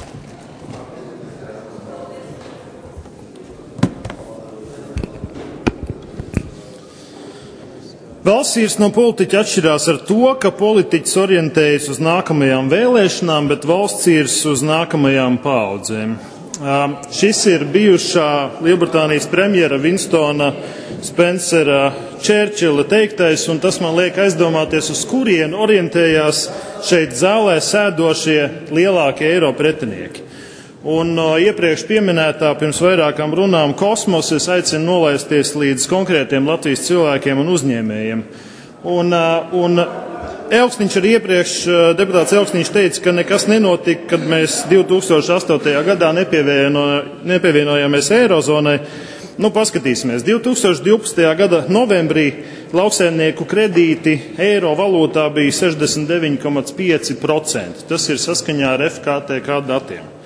Valsts īrs no politiķa atšķirās ar to, ka politiķis orientējas uz nākamajām vēlēšanām, bet valsts īrs uz nākamajām paaudzēm. Šis ir bijušā Lielbritānijas premjera Winstona Spencera Čērčila teiktais, un tas man liek aizdomāties, uz kurienu orientējās šeit zālē sēdošie lielākie eiro pretinieki. Un no iepriekš pieminētā pirms vairākām runām kosmosa es aicinu nolaisties līdz konkrētiem Latvijas cilvēkiem un uzņēmējiem. Un Elksniņš arī iepriekš, deputāts Elksniņš teica, ka nekas nenotika, kad mēs 2008. gadā nepievienojāmies Eirozonai. Paskatīsimies. 2012. gada novembrī lauksaimnieku kredīti eiro valūtā bija 69,5%. Tas ir saskaņā ar FKTK datiem.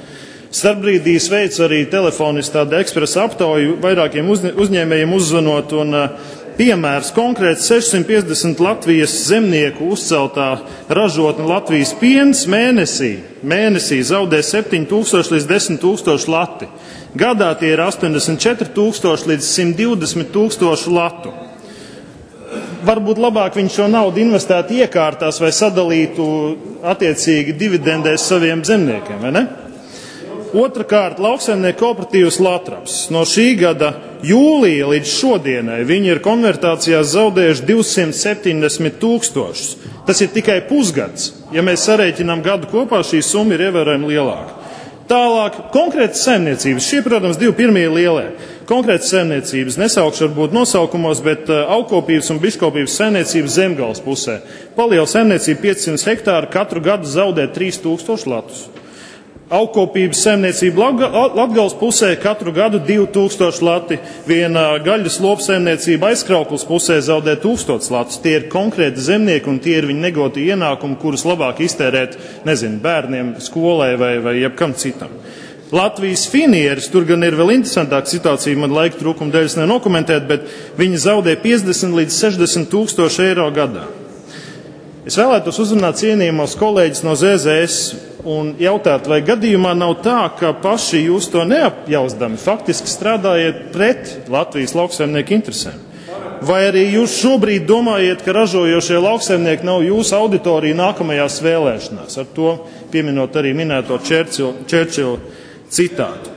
Starpbrīdī veicu arī telefoniski tādu ekspresa aptauju vairākiem uzņēmējiem uzzvanot, un piemērs konkrēti 650 Latvijas zemnieku uzceltā ražotne Latvijas piens mēnesī zaudē 7,000 līdz 10,000 lati. Gadā tie ir 84,000 līdz 120,000 latu. Varbūt labāk viņš šo naudu investētu iekārtās vai sadalītu attiecīgi dividendēs saviem zemniekiem, vai ne? Otrakārt, lauksaimnieku kooperatīvas Latraps. No šī gada jūlija līdz šodienai viņi ir konvertācijās zaudējuši 270,000. Tas ir tikai pusgads. Ja mēs sarēķinām gadu kopā, šī summa ir ievērojami lielāka. Tālāk, konkrētas saimniecības. Šie, protams, divi pirmie lielie. Konkrētas saimniecības, nesaukšu varbūt nosaukumos, bet augkopības un biškopības saimniecības Zemgales pusē. Paliela saimniecība 500 hektāri katru gadu zaudē 3,000 latus. Augkopības saimniecība Latgales pusē katru gadu 2,000 lati, viena gaļas lopu saimniecība Aizkrauklas pusē zaudē 1,000 latus. Tie ir konkrēti zemnieki un tie ir viņi negoti ienākumi, kurus labāk iztērēt, bērniem, skolai vai jebkam citam. Latvijas finieris, tur gan ir vēl interesantāka situācija, man laika trūkuma dēļ nenokomentēt, bet viņi zaudē 50 līdz 60,000 eiro gadā. Es vēlētos uzrunāt cienījamos kolēģis no ZZS un jautāt, vai gadījumā nav tā, ka paši jūs to neapjausdami faktiski strādājat pret Latvijas lauksaimnieku interesēm? Vai arī jūs šobrīd domājat, ka ražojošie lauksaimnieki nav jūsu auditorija nākamajās vēlēšanās, ar to pieminot arī minēto Čērčila citātu?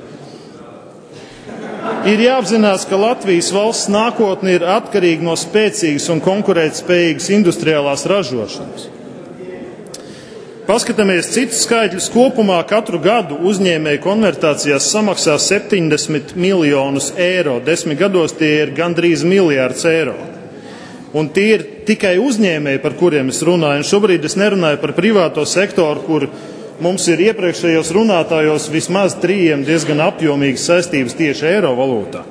Ir jāapzinās, ka Latvijas valsts nākotne ir atkarīga no spēcīgas un konkurētspējīgas industriālās ražošanas. Paskatāmies citus skaitļus. Kopumā katru gadu uzņēmēju konvertācijās samaksā 70 miljonus eiro. 10 gados tie ir gandrīz miljards eiro. Un tie ir tikai uzņēmēji, par kuriem es runāju. Un šobrīd es nerunāju par privāto sektoru, kur mums ir iepriekšējos runātājos vismaz 3 diezgan apjomīgas saistības tieši eiro valūtā.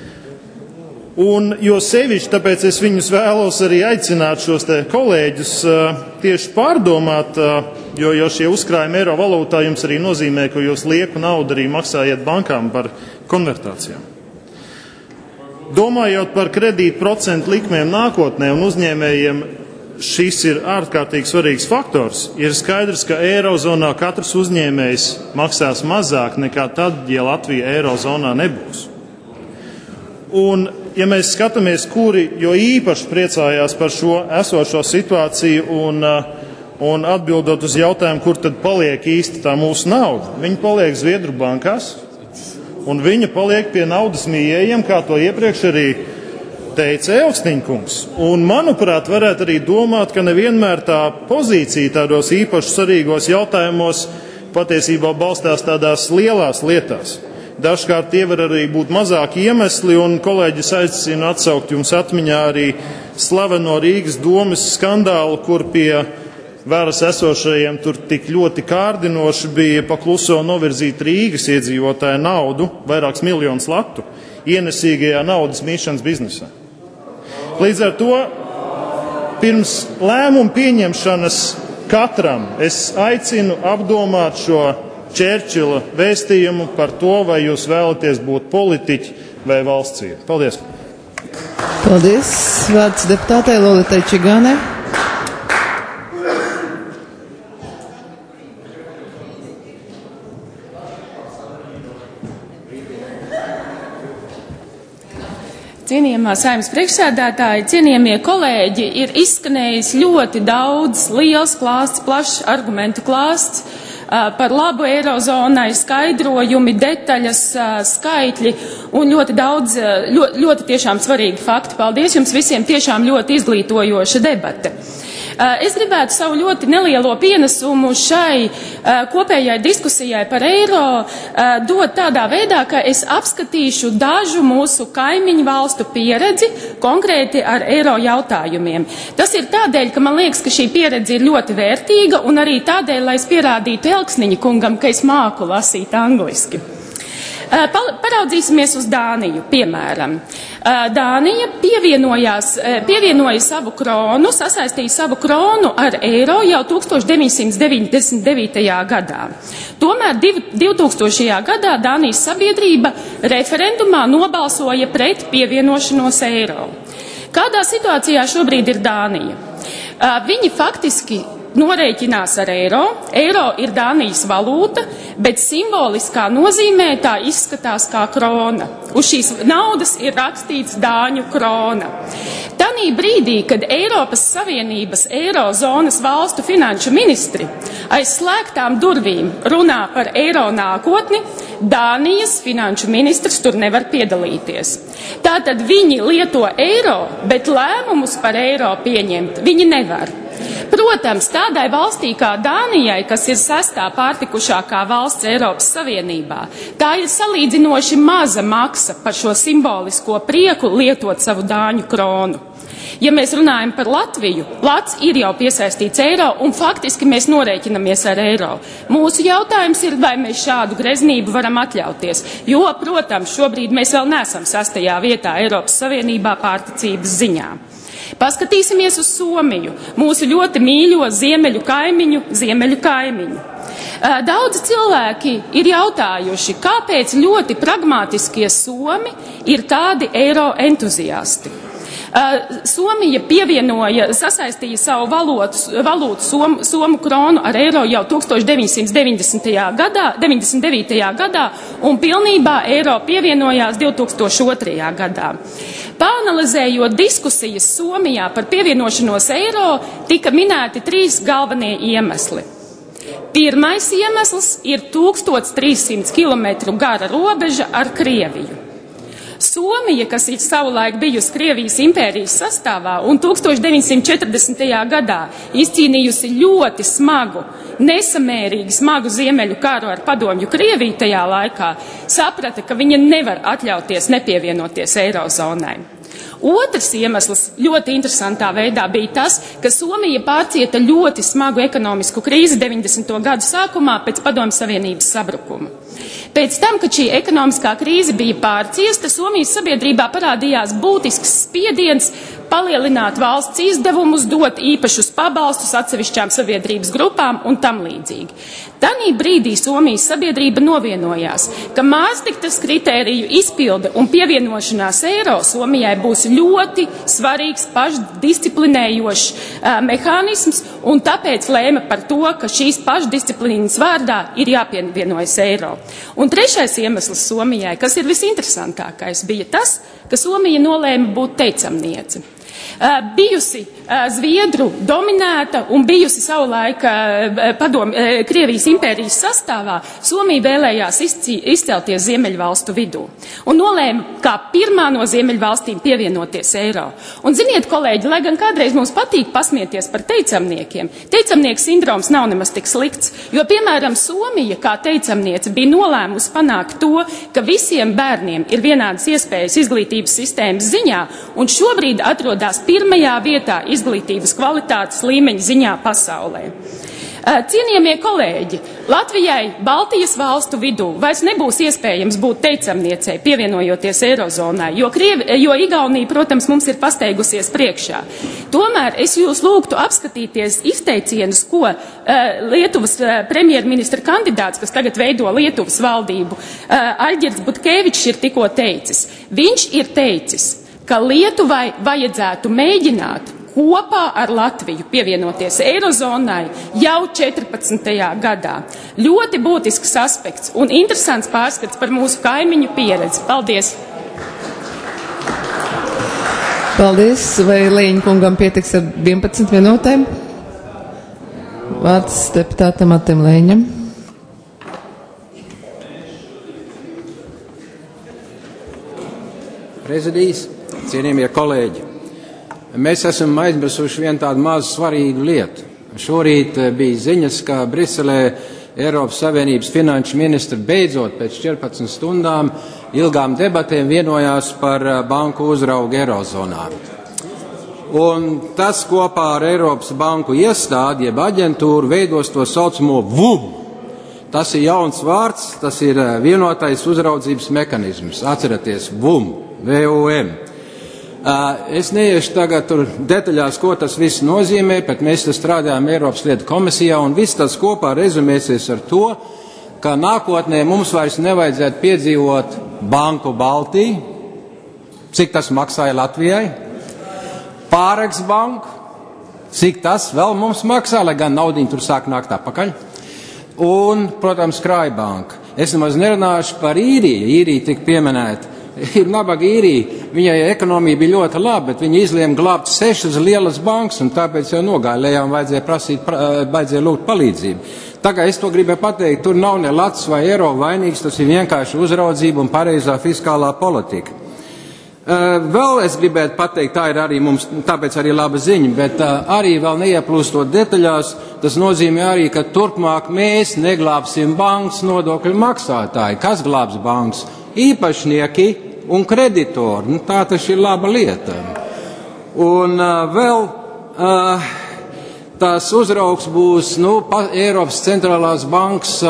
Un jo sevišķi, tāpēc es viņus vēlos arī aicināt šos te kolēģus tieši pārdomāt, jo šie uzkrājumi eiro valūtā jums arī nozīmē, ka jūs lieku naudu arī maksājat bankām par konvertācijām. Domājot par kredītu procentu likmēm nākotnē un uzņēmējiem, šis ir ārkārtīgi svarīgs faktors. Ir skaidrs, ka eirozonā katrs uzņēmējs maksās mazāk nekā tad, ja Latvija eirozonā nebūs. Un, ja mēs skatāmies, kuri jo īpaši priecājās par šo esošo situāciju un atbildot uz jautājumu, kur tad paliek īsti tā mūsu nauda, viņi paliek Zviedru bankās un viņa paliek pie naudas mījējiem, kā to iepriekš arī teica Elksniņkungs. Un, manuprāt, varētu arī domāt, ka nevienmēr tā pozīcija tādos īpaši svarīgos jautājumos patiesībā balstās tādās lielās lietās. Dažkārt tie var arī būt mazāki iemesli, un kolēģis aicinu atsaukt jums atmiņā arī slaveno Rīgas domes skandālu, kur pie varas esošajiem tur tik ļoti kārdinoši bija pakluso novirzīt Rīgas iedzīvotāju naudu, vairākus miljonus latu, ienesīgajā naudas mīšanas biznesā. Līdz ar to pirms lēmumu pieņemšanas katram es aicinu apdomāt šo Čērčila vēstījumu par to, vai jūs vēlaties būt politiķi vai valstsīri. Paldies! Paldies! Vārds deputātei Lolitai Čigānei. Cienījamā Saeimas priekšsēdētāji, cienījamie kolēģi, ir izskanējis ļoti daudz liels klāsts, plašs argumentu klāsts par labu eirozonai, skaidrojumi, detaļas, skaitļi un ļoti daudz, ļoti tiešām svarīgi fakti. Paldies jums visiem, tiešām ļoti izglītojoša debate. Es gribētu savu ļoti nelielo pienesumu šai kopējai diskusijai par eiro dot tādā veidā, ka es apskatīšu dažu mūsu kaimiņu valstu pieredzi konkrēti ar eiro jautājumiem. Tas ir tādēļ, ka man liekas, ka šī pieredze ir ļoti vērtīga un arī tādēļ, lai es pierādītu Elksniņa kungam, ka es māku lasīt angliski. Paraudzīsimies uz Dāniju, piemēram. Dānija pievienoja savu kronu, sasaistīja savu kronu ar eiro jau 1999. gadā. Tomēr 2000. gadā Dānijas sabiedrība referendumā nobalsoja pret pievienošanos eiro. Kādā situācijā šobrīd ir Dānija? Viņi faktiski norēķinās ar eiro. Eiro ir Dānijas valūta, bet simboliskā nozīmē tā izskatās kā krona. Uz šīs naudas ir rakstīts Dāņu krona. Tanī brīdī, kad Eiropas Savienības eirozonas valstu finanšu ministri aiz slēgtām durvīm runā par eiro nākotni, Dānijas finanšu ministrs tur nevar piedalīties. Tātad viņi lieto eiro, bet lēmumus par eiro pieņemt viņi nevar. Protams, tādai valstī kā Dānijai, kas ir 6. pārtikušākā valsts Eiropas Savienībā, tā ir salīdzinoši maza maksa par šo simbolisko prieku lietot savu dāņu kronu. Ja mēs runājam par Latviju, Lats ir jau piesaistīts eiro un faktiski mēs norēķinamies ar eiro. Mūsu jautājums ir, vai mēs šādu greznību varam atļauties, jo, protams, šobrīd mēs vēl neesam 6. vietā Eiropas Savienībā pārticības ziņā. Paskatīsimies uz Somiju, mūsu ļoti mīļo ziemeļu kaimiņu. Daudzi cilvēki ir jautājuši, kāpēc ļoti pragmātiskie Somi ir tādi eiro entuziasti. Somija sasaistīja savu valūtu somu kronu ar eiro jau 1999. gadā un pilnībā eiro pievienojās 2002. gadā. Pāanalizējot diskusijas Somijā par pievienošanos eiro, tika minēti 3 galvenie iemesli. Pirmais iemesls ir 1300 km gara robeža ar Krieviju. Somija, kas ir savulaik bijusi Krievijas impērijas sastāvā un 1940. gadā izcīnījusi ļoti smagu, nesamērīgi smagu ziemeļu karu ar padomju Krieviju tajā laikā, saprata, ka viņa nevar atļauties nepievienoties eirozonai. Otrs iemesls ļoti interesantā veidā bija tas, ka Somija pārcieta ļoti smagu ekonomisku krīzi 90. gadu sākumā pēc Padomju Savienības sabrukuma. Pēc tam, kad šī ekonomiskā krīze bija pārciesta, Somijas sabiedrībā parādījās būtisks spiediens palielināt valsts izdevumus, dot īpašus pabalstus atsevišķām sabiedrības grupām un tam līdzīgi. Tanī brīdī Somijas sabiedrība novienojās, ka Māstrihtas kritēriju izpilde un pievienošanās eiro Somijai būs ļoti svarīgs pašdisciplinējošs mehānisms, un tāpēc lēma par to, ka šīs pašdisciplīnas vārdā ir jāpievienojas eiro. Un trešais iemesls Somijai, kas ir visinteresantākais, bija tas, ka Somija nolēma būt teicamniece. Bijusi Zviedru dominēta un bijusi savulaik Krievijas impērijas sastāvā, Somija vēlējās izcelties Ziemeļvalstu vidū un nolēma kā pirmā no Ziemeļvalstīm pievienoties eiro. Un ziniet, kolēģi, lai gan kādreiz mums patīk pasmieties par teicamniekiem, teicamnieku sindroms nav nemaz tik slikts, jo, piemēram, Somija kā teicamniece bija nolēmusi panākt to, ka visiem bērniem ir vienādas iespējas izglītības sistēmas ziņā un šobrīd atrodās pirmajā vietā izglītības kvalitātes līmeņa ziņā pasaulē. Cienījamie kolēģi, Latvijai Baltijas valstu vidū vairs nebūs iespējams būt teicamniecei pievienojoties eirozonai, jo Igaunija, protams, mums ir pasteigusies priekšā. Tomēr es jūs lūgtu apskatīties izteicienus, ko Lietuvas premjerministra kandidāts, kas tagad veido Lietuvas valdību, Aļģirds Butkevičs ir tikko teicis. Viņš ir teicis, ka Lietuvai vajadzētu mēģināt kopā ar Latviju pievienoties eirozonai jau 14. gadā. Ļoti būtisks aspekts un interesants pārskats par mūsu kaimiņu pieredzi. Paldies! Paldies! Vai Līņa kungam pietiks ar 11 minūtēm? Vārds deputātam Matim Līņam. Prezidijs, cienījamie kolēģi, mēs esam aizmirsuši vienu tādu mazu svarīgu lietu. Šorīt bija ziņas, ka Briselē Eiropas Savienības finanšu ministri beidzot pēc 14 stundām ilgām debatēm vienojās par banku uzraugu eirozonā. Un tas kopā ar Eiropas banku iestādi, jeb aģentūru, veidos to saucamo VUM, Tas ir jauns vārds, tas ir vienotais uzraudzības mekanisms. Atceraties, VUM. Es neiešu tagad tur detaļās, ko tas viss nozīmē, bet mēs strādājam Eiropas lietu komisijā, un viss tas kopā rezumēsies ar to, ka nākotnē mums vairs nevajadzētu piedzīvot banku Baltiju, cik tas maksāja Latvijai, Pāreks banku, cik tas vēl mums maksā, lai gan naudiņi tur sāk nākt atpakaļ, un, protams, Krājbanka. Es nemaz nerunāšu par Īriju, Īrija tik pieminēta. Ir nabaga Īrija, viņai ekonomija bija ļoti laba, bet viņi izlēma glābt 6 lielas bankas, un tāpēc jau nogāja lejā un vajadzēja lūgt palīdzību. Tā kā es to gribēju pateikt, tur nav ne lats vai eiro vainīgs, tas ir vienkārši uzraudzība un pareizā fiskālā politika. Vēl es gribētu pateikt, tā ir arī mums, tāpēc arī laba ziņa, bet arī vēl neieplūstot detaļās, tas nozīmē arī, ka turpmāk mēs neglābsim bankas nodokļu maksātāji. Kas glābs bankas? Īpašnieki un kreditori. Tā tas ir laba lieta. Un vēl tās uzraugs būs Eiropas centrālās bankas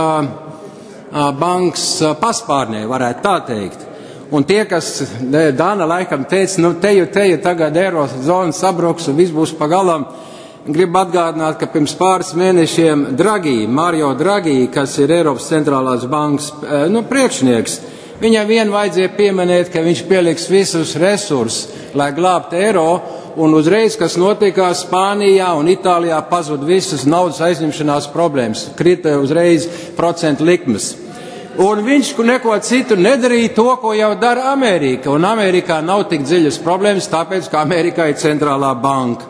paspārnē, varētu tā teikt. Un tie, kas Dana laikam teica, te tagad eirozona sabruks un viss būs pagalam, gribu atgādināt, ka pirms pāris mēnešiem Mario Draghi, kas ir Eiropas centrālās bankas priekšnieks, viņam vien vajadzēja pieminēt, ka viņš pieliks visus resursus, lai glābtu eiro, un uzreiz, kas notika Spānijā un Itālijā, pazud visas naudas aizņemšanās problēmas, krita uzreiz procentu likmes. Un viņš neko citu nedarīja to, ko jau dara Amerika, un Amerikā nav tik dziļas problēmas, tāpēc, ka Amerikā ir centrālā banka.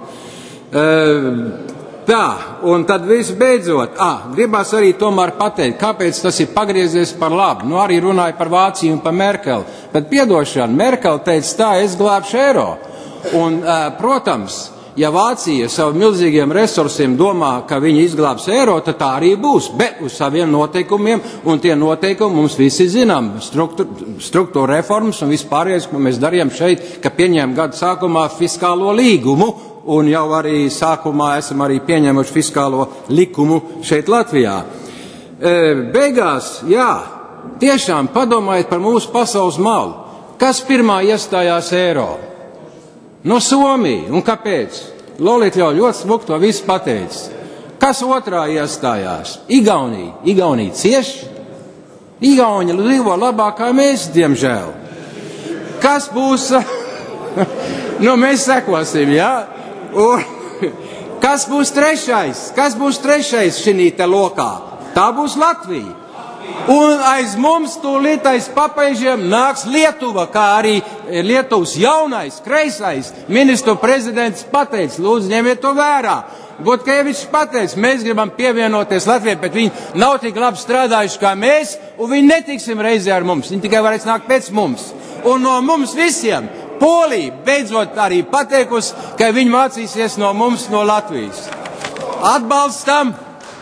Tā, un tad visbeidzot, gribās arī tomēr pateikt, kāpēc tas ir pagriezies par labu. Arī runāja par Vāciju un par Merkeli, bet piedošanu, Merkeli teica tā, es glābšu eiro. Un, protams, ja Vācija savu milzīgiem resursiem domā, ka viņi izglābs eiro, tad tā arī būs, bet uz saviem noteikumiem, un tie noteikumi mums visi zinām, struktūra reformas un vispārējais, ko mēs darījām šeit, ka pieņēmām gadu sākumā fiskālo līgumu, un jau arī sākumā esam arī pieņēmuši fiskālo likumu šeit Latvijā. Beigās, tiešām padomājiet par mūsu pasaules malu. Kas pirmā iestājās eiro? Somija. Un kāpēc? Lolita jau ļoti smuki to visu pateica. Kas otrā iestājās? Igaunija. Igaunija cieši. Igauni dzīvo labāk kā mēs, diemžēl. Kas būs? Mēs sekosim, Un kas būs trešais? Kas būs trešais šinī te lokā? Tā būs Latvija. Un aiz mums tūlīt aiz papaižiem nāks Lietuva, kā arī Lietuvas jaunais, kreisais ministru prezidents pateica, lūdzu ņemiet to vērā. Butkevičs pateica, mēs gribam pievienoties Latvijai, bet viņi nav tik labi strādājuši kā mēs, un viņi netiksim reizē ar mums, viņi tikai varēs nākt pēc mums. Un no mums visiem Polija beidzot arī pateikusi, ka viņi mācīsies no mums, no Latvijas. Atbalstam!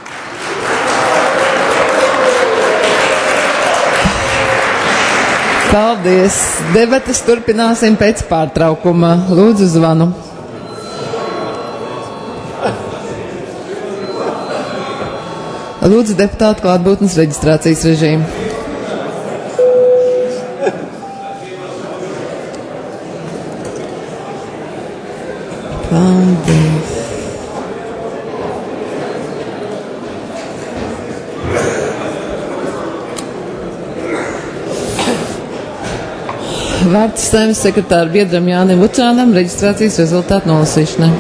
Paldies! Debates turpināsim pēc pārtraukuma. Lūdzu zvanu. Lūdzu deputātu klātbūtnes reģistrācijas režīmu. Paldies! Vārds Saeimas sekretāra biedram Jānim Lučānam reģistrācijas rezultātu nolasīšanai.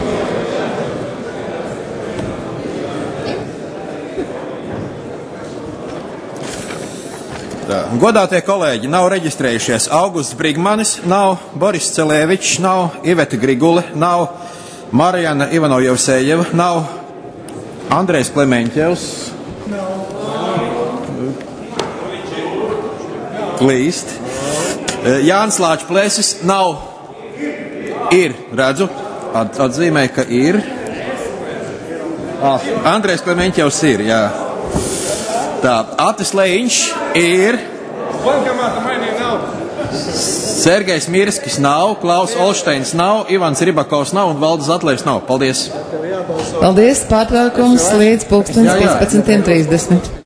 Godātie kolēģi, nav reģistrējušies Augusts Brigmanis, nav Boris Celēvičs, nav Iveta Grigule, nav Marijana Ivanov-Jevsejeva, nav Andrejs Klemeņķevs, klīst. Jānis Lāčs Plēsis nav, redzu, atzīmē, ka ir. Andrejs Klemeņķevs ir, Tā, Atis Lejiņš ir. Sergejs Mirskis nav, Klaus Olšteins nav, Ivans Ribakovs nav un Valdis Zatlers nav. Paldies! Paldies! Pārtraukums līdz 15:30.